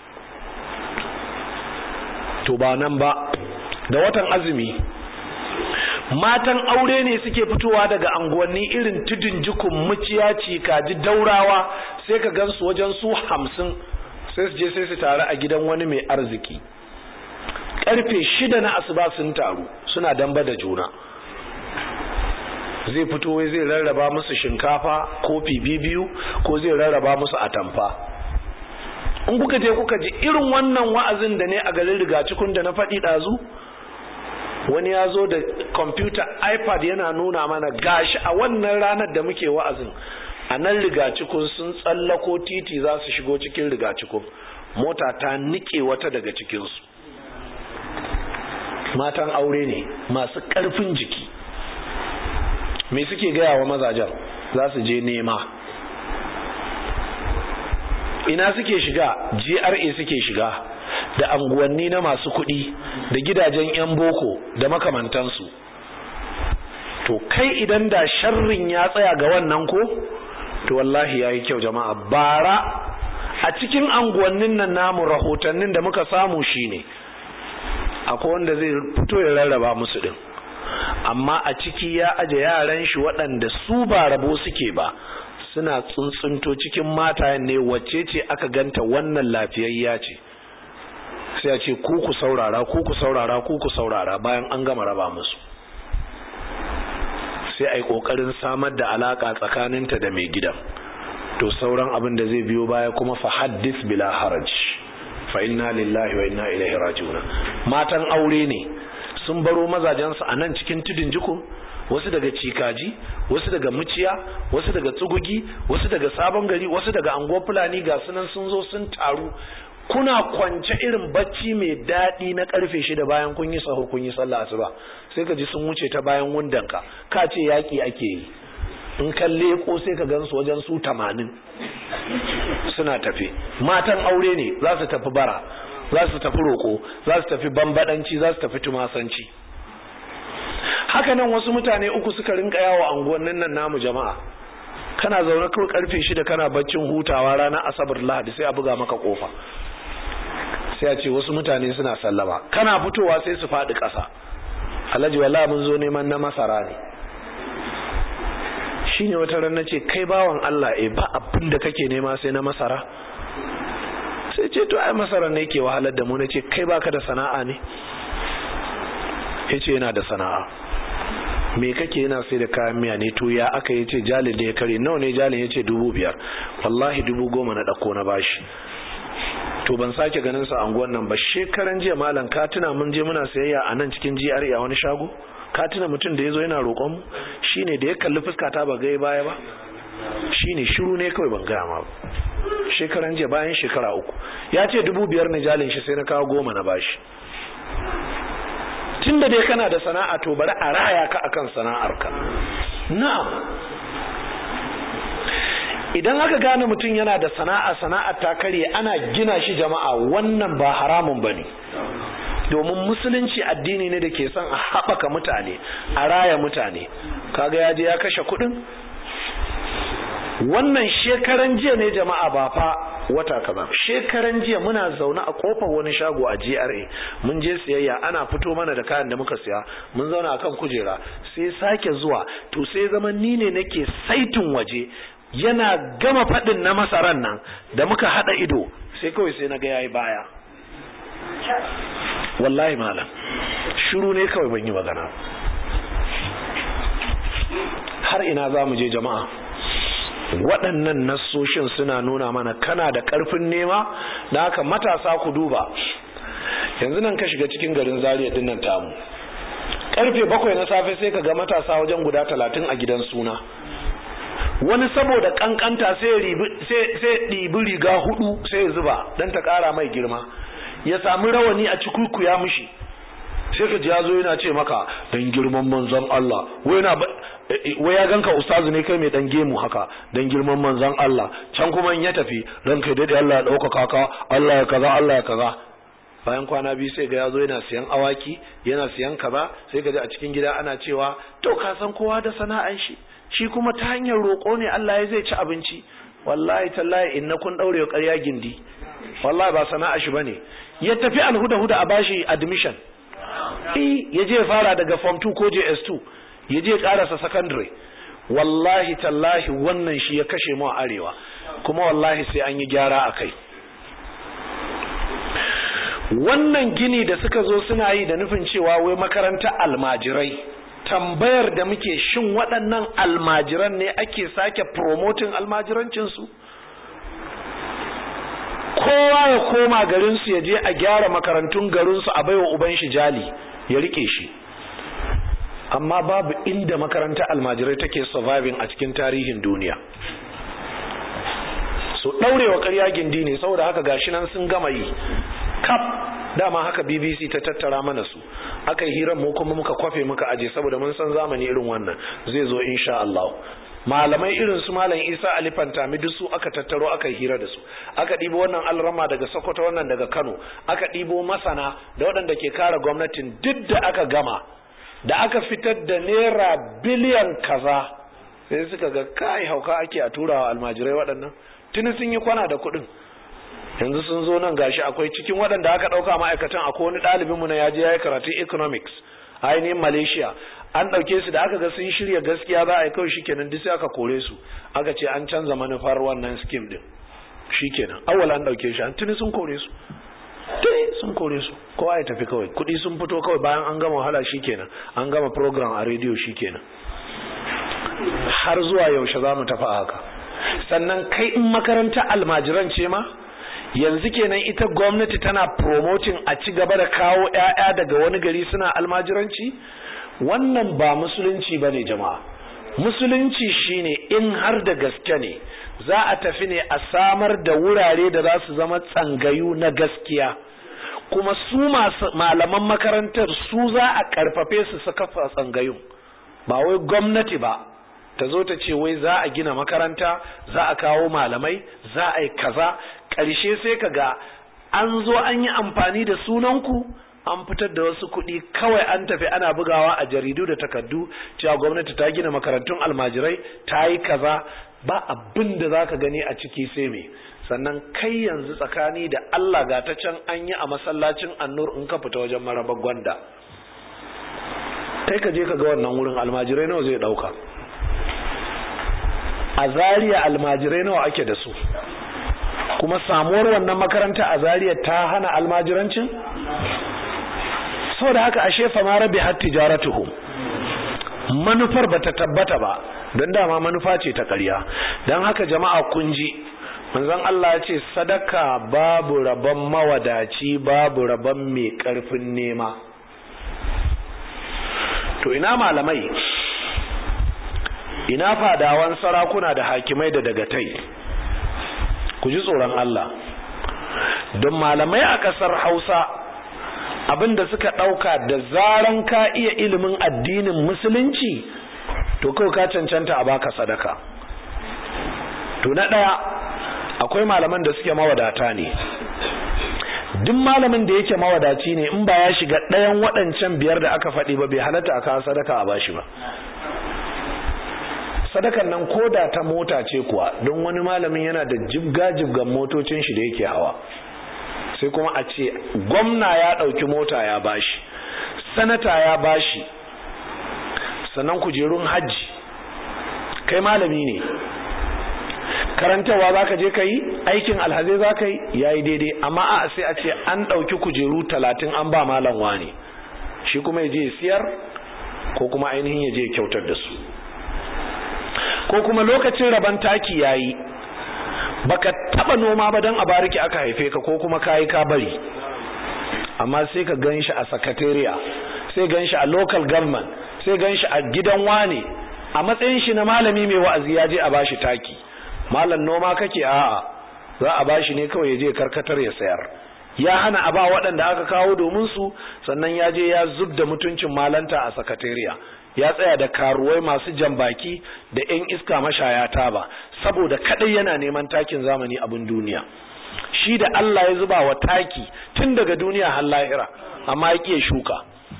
To ba nan ba, da watan azumi matan aure ne suke fitowa daga anguwanni irin tudun jikun, muciyaci, kaji, daurawa, sai ka gansu wajen su hamsin sai su je sai su taru a gidan wani mai arziki. Karfe shida na asuba sun taru suna damba da juna. Zai fito wai zai rarraba musu shinkafa kofi biyu ko zai rarraba musu atamfa. In kuka je kuka ji irin wannan wa'azin da ne a garin Rigacikun da na faɗi ɗazu, wani ya zo da computer iPad yana nuna mana gashi a wannan ranar da muke wa'azin a nan Rigacikun sun tsallako titi za su shigo cikin Rigacikun, mota ta nike wata daga cikinsu. Matan aure ne masu ƙarfin jiki. Me suke gaya wa mazajen? Za su je nema. Ina suke shiga? G R A suke shiga, da anguwanni na masu kuɗi, da gidajen 'yan boko da makamantansu. To kai idan da sharrin ya tsaya ga wannan ko, to wallahi yayi kyau jama'a. Bara a cikin anguwannin nan namu rahotannin da muka samu shine akwai wanda zai fito ya rarraba musu din, amma a ciki ya aje yaran shi waɗanda su ba rabo suke ba, suna tsuntsunto cikin matayen ne wacce ce aka ganta wannan lafiyayya ce, sai a ce ku ku saurara ku ku saurara ku ku saurara bayan an gama raba musu. Sai ai kokarin samar da alaka tsakaninta da mai gidan, to sauran abin da zai biyo baya kuma fa haddith bila haraj, fa inna lillahi wa inna ilaihi raji'un. Matan aure ne sun baro mazajensu a nan cikin tudun jiko, wasu daga Cikaji, wasu daga Muciya, wasu daga Tsugugi, wasu daga Sabon Gari, wasu daga Anguwar Fulani, ga sunan sun zo sun taru. Kuna kwance irin bacci mai daɗi na karfe shida bayan kun yi sahur kun yi sallah asuba, sai ka ji sun wuce ta bayan wundanka, ka ce yaki ake yi. In kalle ko sai ka gansu wajen su tamanin suna tafi. Matan aure ne, za su tafi bara, za su tafi roƙo, za su tafi bambadanci, za su tafi tumasanci. Haka nan wasu mutane uku suka rinka yawo anguwannin nan namu jama'a. Kana zaune kawai karfe shida kana baccin hutawa ranar Asabar Lahadi sai a buga maka kofa, sai a ce wasu mutane suna sallama. Kana fitowa sai su faɗi ƙasa, Alhaji wallahi mun zo neman na masara ne. Shine wata ran nace kai bawan Allah, eh ba abin da kake nema sai na masara? Sai ce to ai masara ne yake wahalar da mu. Nace kai baka da sana'a ne? Yace yana da sana'a. Me kake? yana sai da kayan miya ne. To ya aka? yace jalin ne ya kare. Nawa ne jalin? yace dubu biyar. Wallahi dubu goma na dako na bashi. To ban sake ganin sa anguwan nan ba. Shekaran jiya malam ka tuna mun je muna sayayya a nan cikin G R A a wani shago? Ka tuna mutum da yazo yana roƙon mu? shine da ya kalli fuskata ba gai baya ba, shine shiru ne kawai ban gaya ma ba. Shekaran jiya bayan shekara uku ya ce dubu biyar na jalin shi sai na kawo goma na bashi. Tunda dai kana da sana'a to bari a raya ka akan sana'arka. Na'am, idan aka gane mutum yana da sana'a, sana'a ta kare, ana gina shi jama'a, wannan ba haramun bane, domin musulunci addini ne da ke son a haɓaka mutane, a raya mutane. Kaga ya je ya kashe kuɗin. Wannan shekaran jiya ne jama'a, ba fa wata kaza. Shekaran jiya muna zaune a kofar wani shago a G R A, mun je siyayya, ana fito mana da kayan da muka siya, mun zauna akan kujera, sai sake zuwa, to sai zaman ni ne nake saitin waje, yana gama faɗin na masaran nan da muka haɗa ido, sai kawai sai na ga yayi baya. Wallahi malam, shiru ne kawai, ban yi magana. Har ina za mu je jama'a? Waɗannan nassoshin suna nuna mana kana da ƙarfin nema, da haka matasa ku duba. Yanzu nan ka shiga cikin garin Zaria din nan tamu, ƙarfe bakwai na safe sai ka ga matasa wajen guda talatin a gidan suna. Wani saboda kankanta sai ɗibi riga hudu sai ya zuba don ta ƙara mai girma, ya sami rawani a cikuku ya mushi, sai ka ji ya zo yana ce maka don girman manzon Allah, wai ya ganka ustazu ne kai mai dan gemu haka, don girman manzon Allah. Can kuma in ya tafi, ranka dai Allah ya ɗaukaka ka, Allah ya kaza, Allah ya kaza. Bayan kwana biyu sai ga ya zo yana siyan awaki, yana siyan kaza, sai ka ji a cikin gida ana cewa to ka san kowa da sana'an shi, shi kuma ta hanyar roƙo ne Allah ya zai ci abinci. Wallahi tallahi inna kun daure ƙarya gindi, wallahi ba sana'a shi bane. Ya tafi alhuda huda a bashi admission, eh ya je fara daga form two ko J S two, ya je karasa secondary. Wallahi tallahi wannan shi ya kashe mu a arewa, kuma wallahi sai an yi gyara akai. Wannan gini da suka zo suna yi da nufin cewa wai makarantar almajirai, tambayar da muke, shin waɗannan almajiran ne ake sake promoting almajirancinsu? Kowa ya koma garinsu ya je a gyara makarantun garinsu, a baiwa uban shi jali ya rike shi. Amma babu inda makarantar almajirai take surviving a cikin tarihin duniya. So ɗaurewa ƙarya gindi ne, saboda haka gashi nan sun gama yi kap. Dama haka B B C ta tattara mana su, aka yi hirar mu kuma muka kwafe muka aje, saboda mun san zamani irin wannan zai zo insha Allah. Malamai irin su Malam Isa Ali Fantami duk su aka tattaro aka yi hira da su, aka ɗibo wannan alrama daga Sokoto, wannan daga Kano, aka ɗibo masana da waɗanda ke kare gwamnatin. Duk da aka gama, da aka fitar da naira biliyan kaza, sai suka ga kai hauka ake a turawa almajirai waɗannan, tuni sun yi kwana da kuɗin. Yanzu sun zo nan gashi, akwai cikin waɗanda aka ɗauka ma'aikatan, akwai wani ɗalibinmu na yaje ya yi karatun economics a ainihin Malaysia. An ɗauke su da aka ga sun shirya gaskiya za a yi kawai shikenan, duk sai aka kore su, aka ce an canza manufar wannan scheme din, shikenan awwal an ɗauke shi, an tuni sun kore su, tuni sun kore su, kowa ya tafi kawai, kuɗi sun fito kawai bayan an gama wahala, shikenan an gama program a rediyo, shikenan. Har zuwa yaushe za mu tafi haka? Sannan kai in makaranta almajiran ce ma, yanzu kenan ita gwamnati tana promoting a ci gaba da kawo ƴaƴa daga wani gari suna almajiranci? Wannan ba musulunci bane jama'a. Musulunci shine in har da gaske ne za a tafi ne a samar da wurare da za su zama tsangayu na gaskiya, kuma su masu malaman makarantar su za a karfafe su su kafa tsangayun, ba wai gwamnati ba ta zo ta ce wai za a gina makaranta, za a kawo malamai, za a yi kaza. Ƙarshe sai ka ga an zo an yi amfani da sunanku, an fitar da wasu kuɗi kawai an tafi ana bugawa a jaridu da takardu cewa gwamnati ta gina makarantun almajirai, ta yi kaza. Ba abin da za ka gani a ciki sai me. Sannan kai yanzu tsakani da Allah ga ta can an yi a masallacin Annur in ka fita wajen Marabar Gwanda, kai ka je ka ga wannan wurin almajirai nawa zai ɗauka. A Zaria almajirai nawa ake da su, kuma samuwar wannan makaranta a Zaria ta hana almajirancin? Saboda haka ashe fa ma rabi hat tijaratuhum, manufar bata tabbata ba, don dama manufa ce ta ƙarya. Don haka jama'a kun ji manzon Allah ya ce sadaka babu rabon mawadaci, babu rabon mai ƙarfin nema. To ina malamai ina fadawan sarakuna da hakimai da dagatai, ku ji tsoron Allah. Don malamai a ƙasar Hausa abinda suka ɗauka da zaran ka iya ilimin addinin musulunci to kawai ka cancanta a baka sadaka. To na ɗaya, akwai malaman da suke mawadata ne. Duk malamin da yake mawadaci ne in ba ya shiga ɗayan waɗancan biyar da aka faɗi ba bai halatta a kawo sadaka a bashi ba. Sadakan nan koda ta mota ce kuwa, don wani malamin yana da jibga-jibgan motocin shi da yake hawa, sai kuma a ce gwamna ya ɗauki mota ya bashi, sanata ya bashi, sannan kujerun hajji. Kai malami ne, karantarwa za ka je ka yi, aikin alhazai za ka yi, ya yi daidai, amma a sai a ce an ɗauki kujeru talatin an ba malam wani, shi kuma ya je siyar ko kuma ainihin ya je kyautar da su. Ko kuma lokacin rabon taki ya yi, baka taba noma ba don a bariki aka haife ka, ko kuma kayi ka bari, amma sai ka gan shi a sakatariya, sai gan shi a local government, sai gan shi a gidan wane a matsayin shi na malami mai wa'azi ya je a bashi taki. Malam noma kake? A'a, za a bashi ne kawai ya je karkatar ya sayar. Ya hana a ba waɗanda aka kawo domin su, sannan ya je ya zub da mutuncin malanta a sakatariya, ya tsaya da karuwai masu jambaki da ƴan iska mashaya taba, saboda kadai yana neman takin zamani abin duniya. Shi da Allah ya zuba wa taki tun daga duniya har lahira, amma ya ƙi shuka.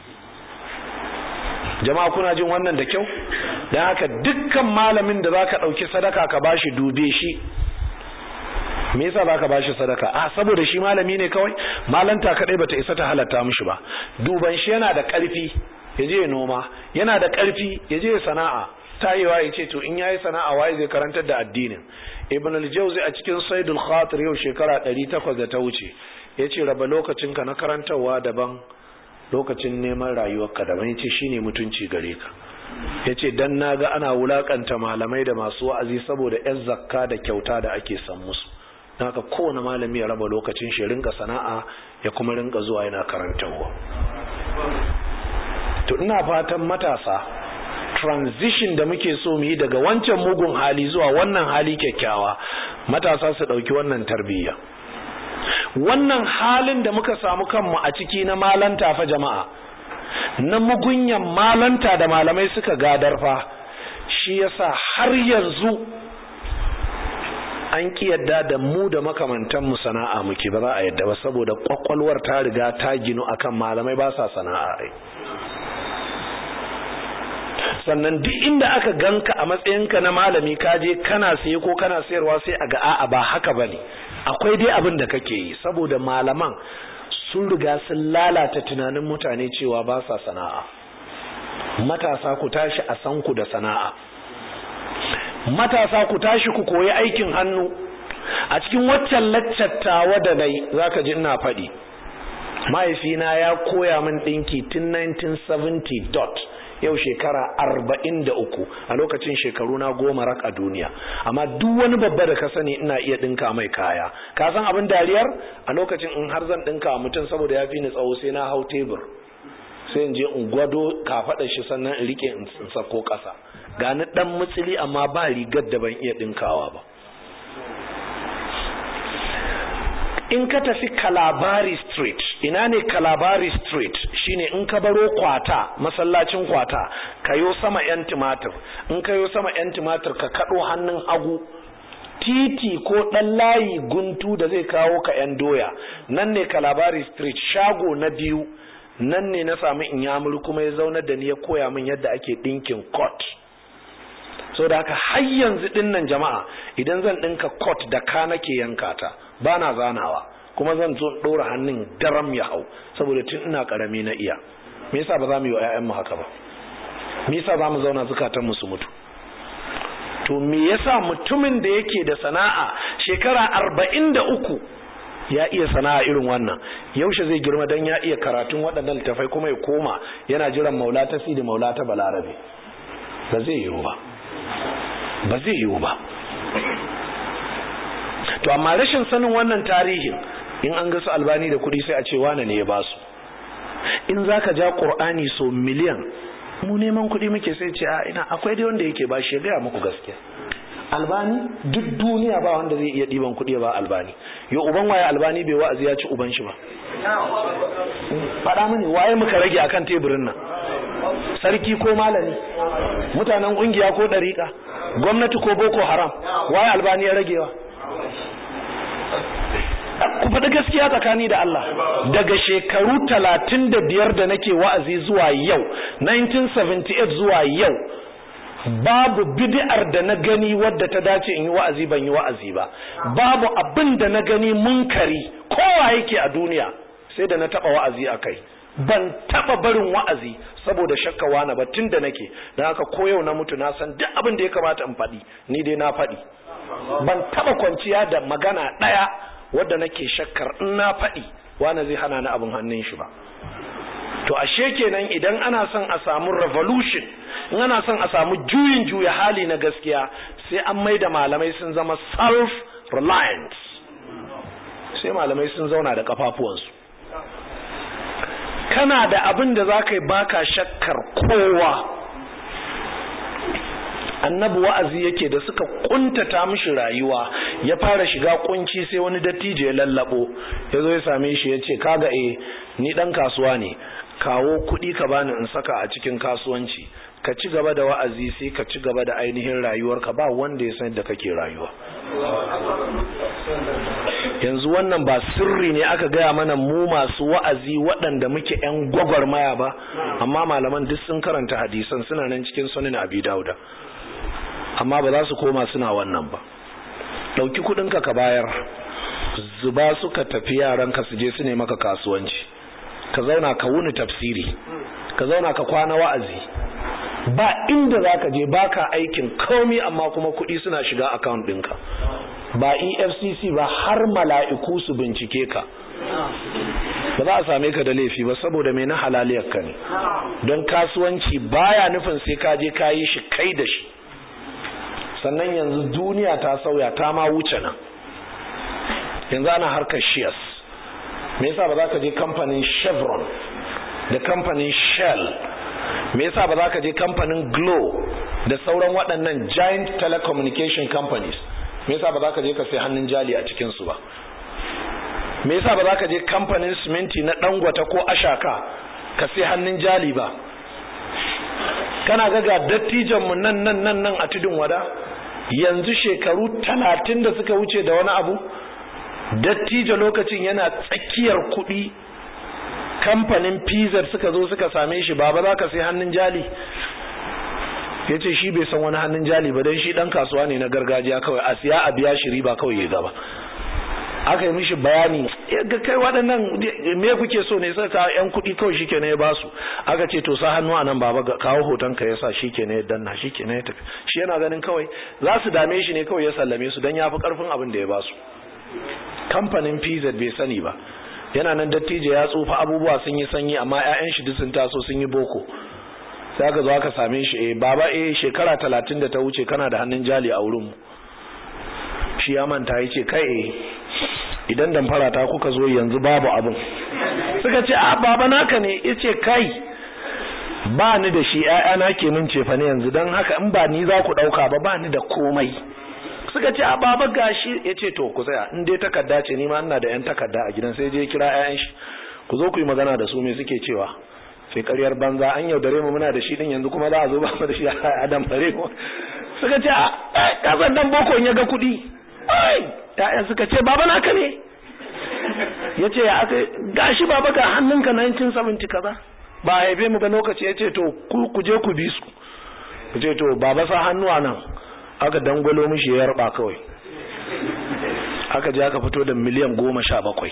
Jama'a kuna jin wannan da kyau? Dan haka dukkan malamin da zaka dauki sadaka ka bashi, dube shi. Me yasa baka bashi sadaka? Ah, saboda shi malami ne kawai? Malanta kadai bata isa ta halatta mishi ba. Duban shi yana da ƙarfi, yaje noma, yana da ƙarfi yaje sana'a. Tayewa yace to in yayi sana'a waye zai karantar da addinin. Ibn al-Jawzi a cikin Saidul Khatir yau shekara ɗari takwas da ta wuce yace raba lokacin ka na karantawa daban, lokacin neman rayuwarka daban. Yace shine mutunci gare ka. Yace dan naga ana wulakanta malamai da masu wa'azi saboda ƴan zakka da kyauta da ake san musu. Naka kowane malami ya raba lokacin shi rinka sana'a ya kuma rinka zuwa yana karantawa. To ina fatan matasa transition da muke so mu yi daga wancan mugun hali zuwa wannan hali kyakkyawa, matasa su dauki wannan tarbiyya. Wannan halin da muka samu kanmu a ciki na malanta fa jama'a, na mugunyan malanta da malamai suka gadar fa, shi yasa har yanzu an ki yadda da mu da makamantan mu sana'a muke, ba za a yadda ba, saboda kwakwalwar ta riga ta ginu akan malamai ba sa sana'a ai. Sannan duk inda aka ganka a matsayinka na malami ka je kana saye ko kana sayarwa sai a ga a'a ba haka bane, akwai dai abin da kake yi, saboda malaman sun riga sun lalata tunanin mutane cewa ba sa sana'a. Matasa ku tashi a san ku da sana'a, matasa ku tashi ku koyi aikin hannu. A cikin waccan laccattawa da nayi zaka ji ina faɗi, mahaifina ya koya min ɗinki tun nineteen seventy dot, yau shekara arba'in da uku, a lokacin shekaru na goma rak a duniya, amma duk wani babba da ka sani ina iya dinka mai kaya. Ka san abin dariyar? A lokacin in har zan dinka mutum saboda ya fi ni tsawo sai na hau tebur, sai in je in gwado kafaɗar shi sannan in rike in sako ƙasa. Gani dan mutsili amma ba rigar da ban iya dinkawa ba. In ka tafi Kalabari Street, ina ne Kalabari Street? Shine in ka baro Kwata, masallacin Kwata, kayo sama yan tumatir. In kayo sama yan tumatir ka kado hannun hagu, titi ko dan layi guntu da zai kawo ka yan doya. Nan ne Kalabari Street, shago na biyu. Nan ne na samu inyamuri kuma ya zaunar da ni ya koya min yadda ake dinkin coat. So da haka har yanzu dinnan jama'a, idan zan dinka coat da ka nake yanka ta, bana zanawa, kuma zan zo dora hannun daram ya hau, saboda tun ina karami na iya. Me yasa ba za mu yi wa ƴaƴan mu haka ba? Me yasa za mu zauna zakatan mu su mutu? To me yasa mutumin da yake da sana'a shekara arba'in da uku ya iya sana'a irin wannan, yaushe zai girma dan ya iya karatun waɗannan littafai kuma ya koma yana jiran maula ta sidi maula ta balarabe? Ba zai yiwu ba, ba zai yiwu ba. To amma rashin sanin wannan tarihin, in an ga su Albani da kudi sai a ce wane ne ya basu. In zaka ja Qur'ani so miliyan mu neman kuɗi muke, sai ce a ina akwai dai wanda yake ba shi ya gaya muku gaskiya. Albani duk duniya ba wanda zai iya ɗiban kuɗi ba Albani. Yo uban waye Albani bai wa'azi ya ci uban shi ba. Faɗa mini waye muka rage akan teburin nan? Sarki ko malami? Mutanen ƙungiya ko ɗariƙa? Gwamnati ko Boko Haram? Waye Albani ya ragewa? Ku faɗi gaskiya tsakani da Allah. Daga shekaru talatin da biyar da nake wa'azi zuwa yau, nineteen seventy-eight zuwa yau, babu bid'ar da na gani wadda ta dace in yi wa'azi ban yi wa'azi ba. Babu abin da na gani munkari kowa yake a duniya sai da na taba wa'azi akai. Ban taba barin wa'azi saboda shakka wani ba tunda nake. Dan haka ko yau na mutu na san duk abin da ya kamata in faɗi, ni dai na faɗi. Ban taba kwanciya da magana ɗaya wadda nake shakkar in na faɗi wani zai hana ni abin hannun shi ba. To ashe kenan idan ana son a samu revolution, in ana son a samu juyin juya hali na gaskiya, sai an maida malamai sun zama self reliant, sai malamai sun zauna da kafafuwansu. Kana da abin da za ka yi baka shakkar kowa. Annabi wa'azi yake da suka kuntata mishi rayuwa, ya fara shiga kunci, sai wani dattijo ya lallabo ya zo ya same shi ya ce kaga eh ni dan kasuwa ne, kawo kuɗi ka bani in saka a cikin kasuwanci, ka ci gaba da wa'azi sai ka ci gaba da ainihin rayuwarka, ba wanda ya san da kake rayuwa. Yanzu wannan ba sirri ne aka gaya mana mu masu wa'azi waɗanda muke ƴan gwagwarmaya ba, amma malaman duk sun karanta hadisan suna nan cikin sunan Abi Dawuda, amma ba za su koma suna wannan ba. Ɗauki kuɗinka ka bayar, zuba suka tafi yaranka su je su ne maka kasuwanci, ka zauna ka wuni tafsiri, ka zauna ka kwana wa'azi, ba inda za ka je baka aikin komai amma kuma kuɗi suna shiga account ɗinka. Ba E F C C ba har mala'iku su bincike ka, ba za a same ka da laifi ba saboda mai na halaliyar ka ne. Don kasuwanci baya nufin sai ka je ka yi shi kai da shi. Sannan yanzu duniya ta sauya, ta ma wuce nan. Yanzu ana harkar shares. Me yasa ba za ka je kamfanin Chevron da kamfanin Shell? Me yasa ba za ka je kamfanin Glo da sauran waɗannan giant telecommunication companies? Me yasa ba za ka je ka sai hannun jali a cikin su ba? Me yasa ba za ka je kamfanin siminti na Dangote ko Ashaka ka sai hannun jali ba? Kana ga ga dattijan mu nan nan nan nan a tudun wada, yanzu shekaru talatin da suka wuce da wani abu, dattijo lokacin yana tsakiyar kuɗi, kamfanin Pizza suka zo suka same shi, baba za ka sai hannun jali? Ya ce shi bai san wani hannun jali ba, don shi ɗan kasuwa ne na gargajiya, kawai a siya a biya shi riba kawai ya gaba. Aka yi mishi bayani, ga kai waɗannan me kuke so ne, suka kawo ‘yan kuɗi kawai shi ke ne ya ba su. Aka ce to sa hannu a nan baba, kawo hoton ka ya sa, shi ke ne ya danna, shi ke ne ya tafi. Shi yana ganin kawai za su dame shi ne kawai ya sallame su don ya fi ƙarfin abin da ya ba su. Kamfanin Pizza bai sani ba, yana nan dattijo ya tsufa, abubuwa sun yi sanyi, amma ƴaƴan shi duk sun taso sun yi boko. Sai aka zo aka same shi, eh baba eh shekara talatin da ta wuce kana da hannun jali a wurin mu. Shi ya manta, ya ce kai eh idan damfara ta kuka zo yanzu babu abin. Suka ce a baba naka ne, ya ce kai ba ni da shi, ƴaƴana ke min cefa ne yanzu, don haka in ba ni za ku ɗauka ba ba ni da komai. Suka ce a baba gashi, ya ce to ku tsaya, in dai takarda ce ni ma ina da yan takarda a gidan, sai je kira ƴaƴan shi, ku zo ku yi magana da su me suke cewa. Sai ƙaryar banza, an yaudare mu muna da shi din yanzu kuma za a zo ba mu da shi a damfare mu. Suka ce a kasan dan boko in ya ga kuɗi. Ai ƴaƴan suka ce baba naka ne. Ya ce ya aka gashi baba ga hannunka nineteen seventy kaza. Ba a haife mu ba lokaci, ya ce to ku je ku bi su. Ku ce to baba sa hannu a nan. Aka dangwalo mishi ya yarba kawai, aka je aka fito da miliyan goma sha bakwai.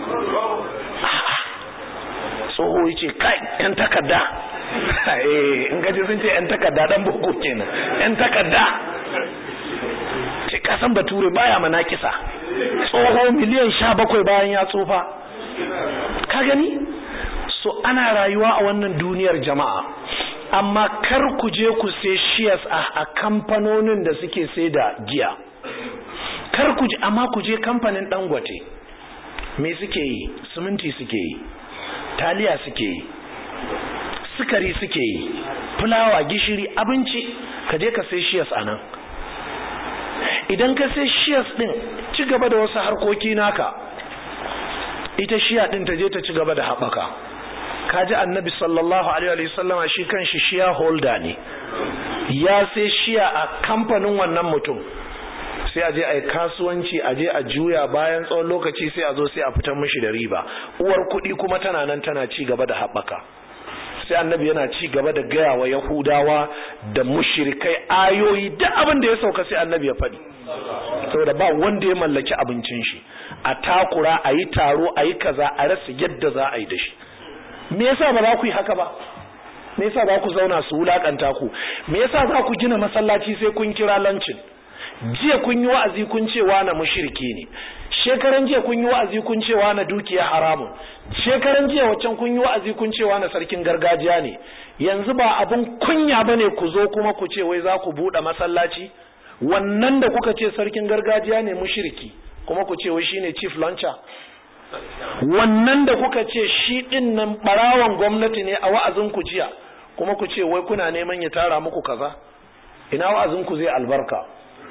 Tsoho ya ce kai yan takarda, in gaji sun ce yan takarda dan boko kenan, yan takarda ce kasan bature baya mana kisa. Tsoho miliyan sha bakwai bayan ya tsufa, ka gani? So ana rayuwa a wannan duniyar jama'a, amma kar ku je ku sai shares a kamfanonin da suke sai da giya. Kar ku je, amma ku je kamfanin Dangote. Me suke yi? Siminti suke yi, taliya suke yi, sukari suke yi, fulawa, gishiri, abinci, ka je ka sai shiyas anan. Idan ka sai shiyas din, ci gaba da wasu harkoki naka, ita shiya din ta je ta ci gaba da haɓaka. Kaji annabi sallallahu alaihi wasallama shi kanshi shiya holder ne, ya sai shiya a kamfanin wannan mutum, sai a je a yi kasuwanci, a je a juya, bayan tsawon lokaci sai a zo sai a fitar mishi da riba, uwar kuɗi kuma tana nan tana ci gaba da haɓaka. Sai annabi yana ci gaba da gaya wa Yahudawa da mushrikai ayoyi, duk abin da ya sauka sai annabi ya faɗi, saboda ba wanda ya mallaki abincin shi, a takura, a yi taro, a yi kaza, a rasa yadda za a yi da shi. Me yasa ba za ku yi haka ba? Me yasa za ku zauna su wulakanta ku? Me yasa za ku gina masallaci sai kun kira lancin? Jiya kun yi wa'azi kun ce wa na mushriki ne, shekaran jiya kun yi wa'azi kun ce wa na dukiya haramun, shekaran jiya waccan kun yi wa'azi kun ce wa na sarkin gargajiya ne. Yanzu ba abin kunya bane ku zo kuma ku ce wai za ku buɗe masallaci? Wannan da kuka ce sarkin gargajiya ne mushriki, kuma ku ce wai shine chief launcher? Wannan da kuka ce shi din nan barawan gwamnati ne a wa'azin ku jiya, kuma ku ce wai kuna neman ya tara muku kaza? Ina wa'azin ku zai albarka?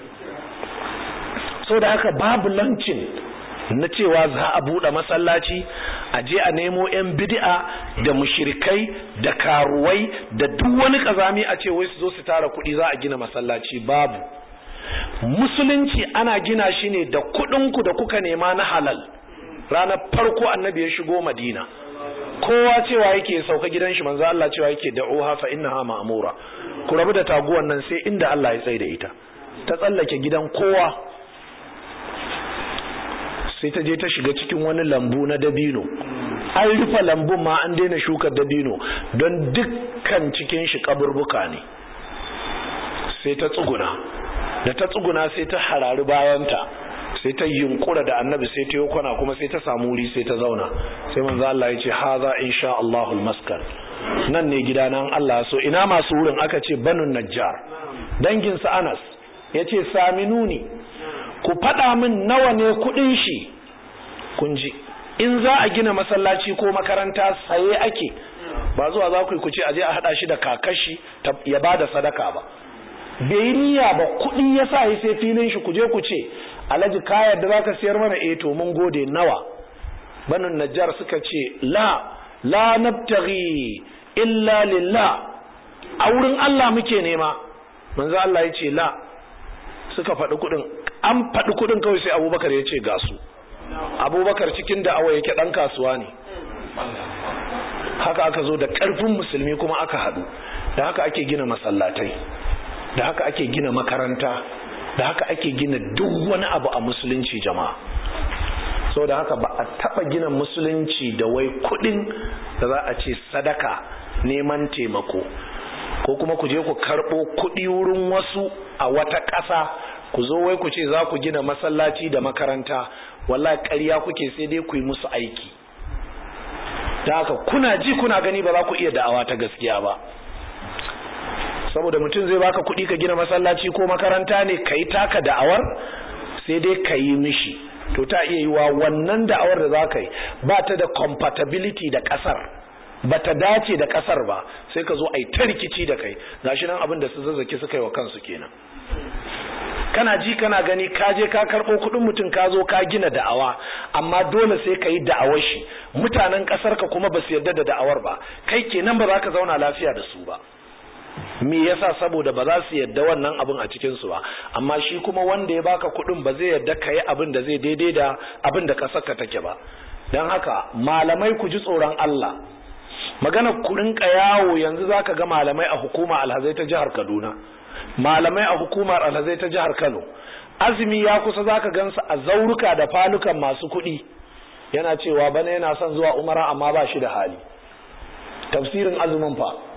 So da haka babu lancin na cewa za a buɗe masallaci, a je a nemo 'yan bid'a da mushrikai da karuwai da duk wani kazami a ce wai su zo su tara kuɗi za a gina masallaci. Babu. Musulunci ana gina shi ne da kuɗinku da kuka nema na halal. Ranar farko annabi ya shigo Madina, kowa cewa yake sauka gidan shi, manzo Allah cewa yake da'uha fa innaha ma'mura, ku rabu da taguwan nan sai inda Allah ya tsaye da ita. Ta tsallake gidan kowa, sai ta je ta shiga cikin wani lambu na dabino. An rufe lambun ma, an daina shukar dabino don dukkan cikin shi kaburbuka ne. Sai ta tsuguna, da ta tsuguna sai ta harari bayanta, sai ta yunkura da annabi, sai ta yi kwana kuma sai ta samu wuri sai ta zauna. Sai manzo Allah ya ce haza insha Allahul maskan, nan ne gidana in Allah so. Ina masu wurin? Aka ce Banu Najjar, dangin sa Anas. Yace saminuni, ku faɗa min nawa ne kuɗin shi. Kun ji, in za a gina masallaci ko makaranta saye ake, ba zuwa za ku yi ku ce aje a haɗa shi da kakashi ya bada sadaka ba. Bai niyya ba, kuɗi ya sa yi sai filin shi, ku je ku ce Alhaji kayar da zaka siyar mana, eh to mun gode, nawa? Banu Najjar suka ce la la nabtaghi illa lillah, a wurin Allah muke nema. Manzo Allah ya ce la. Suka faɗi kuɗin, an faɗi kuɗin kawai sai Abubakar ya ce ga su. Abubakar cikin da'awa yake ɗan kasuwa ne. Haka aka zo da ƙarfin musulmi kuma aka haɗu. Da haka ake gina masallatai, da haka ake gina makaranta, da haka ake gina duk wani abu a musulunci jama'a. So da haka ba a taɓa gina musulunci da wai kuɗin da za a ce sadaka, neman taimako, ko kuma ku je ku karɓo kuɗi wurin wasu a wata ƙasa ku zo wai ku ce za ku gina masallaci da makaranta. Wallahi ƙarya kuke, sai dai ku yi musu aiki. Da haka kuna ji kuna gani ba za ku iya da'awa ta gaskiya ba, saboda mutum zai baka kuɗi ka gina masallaci ko makaranta ne ka yi taka da'awar, sai dai ka yi mishi. To ta iya yiwa wannan da'awar da za ka yi ba ta da compatibility da ƙasar, ba ta dace da ƙasar ba, sai ka zo a yi ta rikici da kai. Gashi nan abin da su zazzaki suka yi wa kansu kenan. Kana ji kana gani, ka je ka karɓo kuɗin mutum ka zo ka gina da'awa, amma dole sai ka yi da'awar shi. Mutanen ƙasar ka kuma ba su yarda da da'awar ba, kai kenan ba za ka zauna lafiya da su ba. Me yasa? Saboda ba za su yarda wannan abin a cikin su ba, amma shi kuma wanda ya baka kuɗin ba zai yarda ka yi abin da zai daidai da abin da ƙasar ka take ba. Don haka malamai ku ji tsoron Allah. Magana ku rinka yawo yanzu zaka ga malamai a hukuma alhazai ta jihar Kaduna, malamai a hukumar alhazai ta jihar Kano. Azumi ya kusa zaka gansu a zauruka da falukan masu kuɗi, yana cewa bana yana son zuwa umara amma ba shi da hali. Tafsirin azumin fa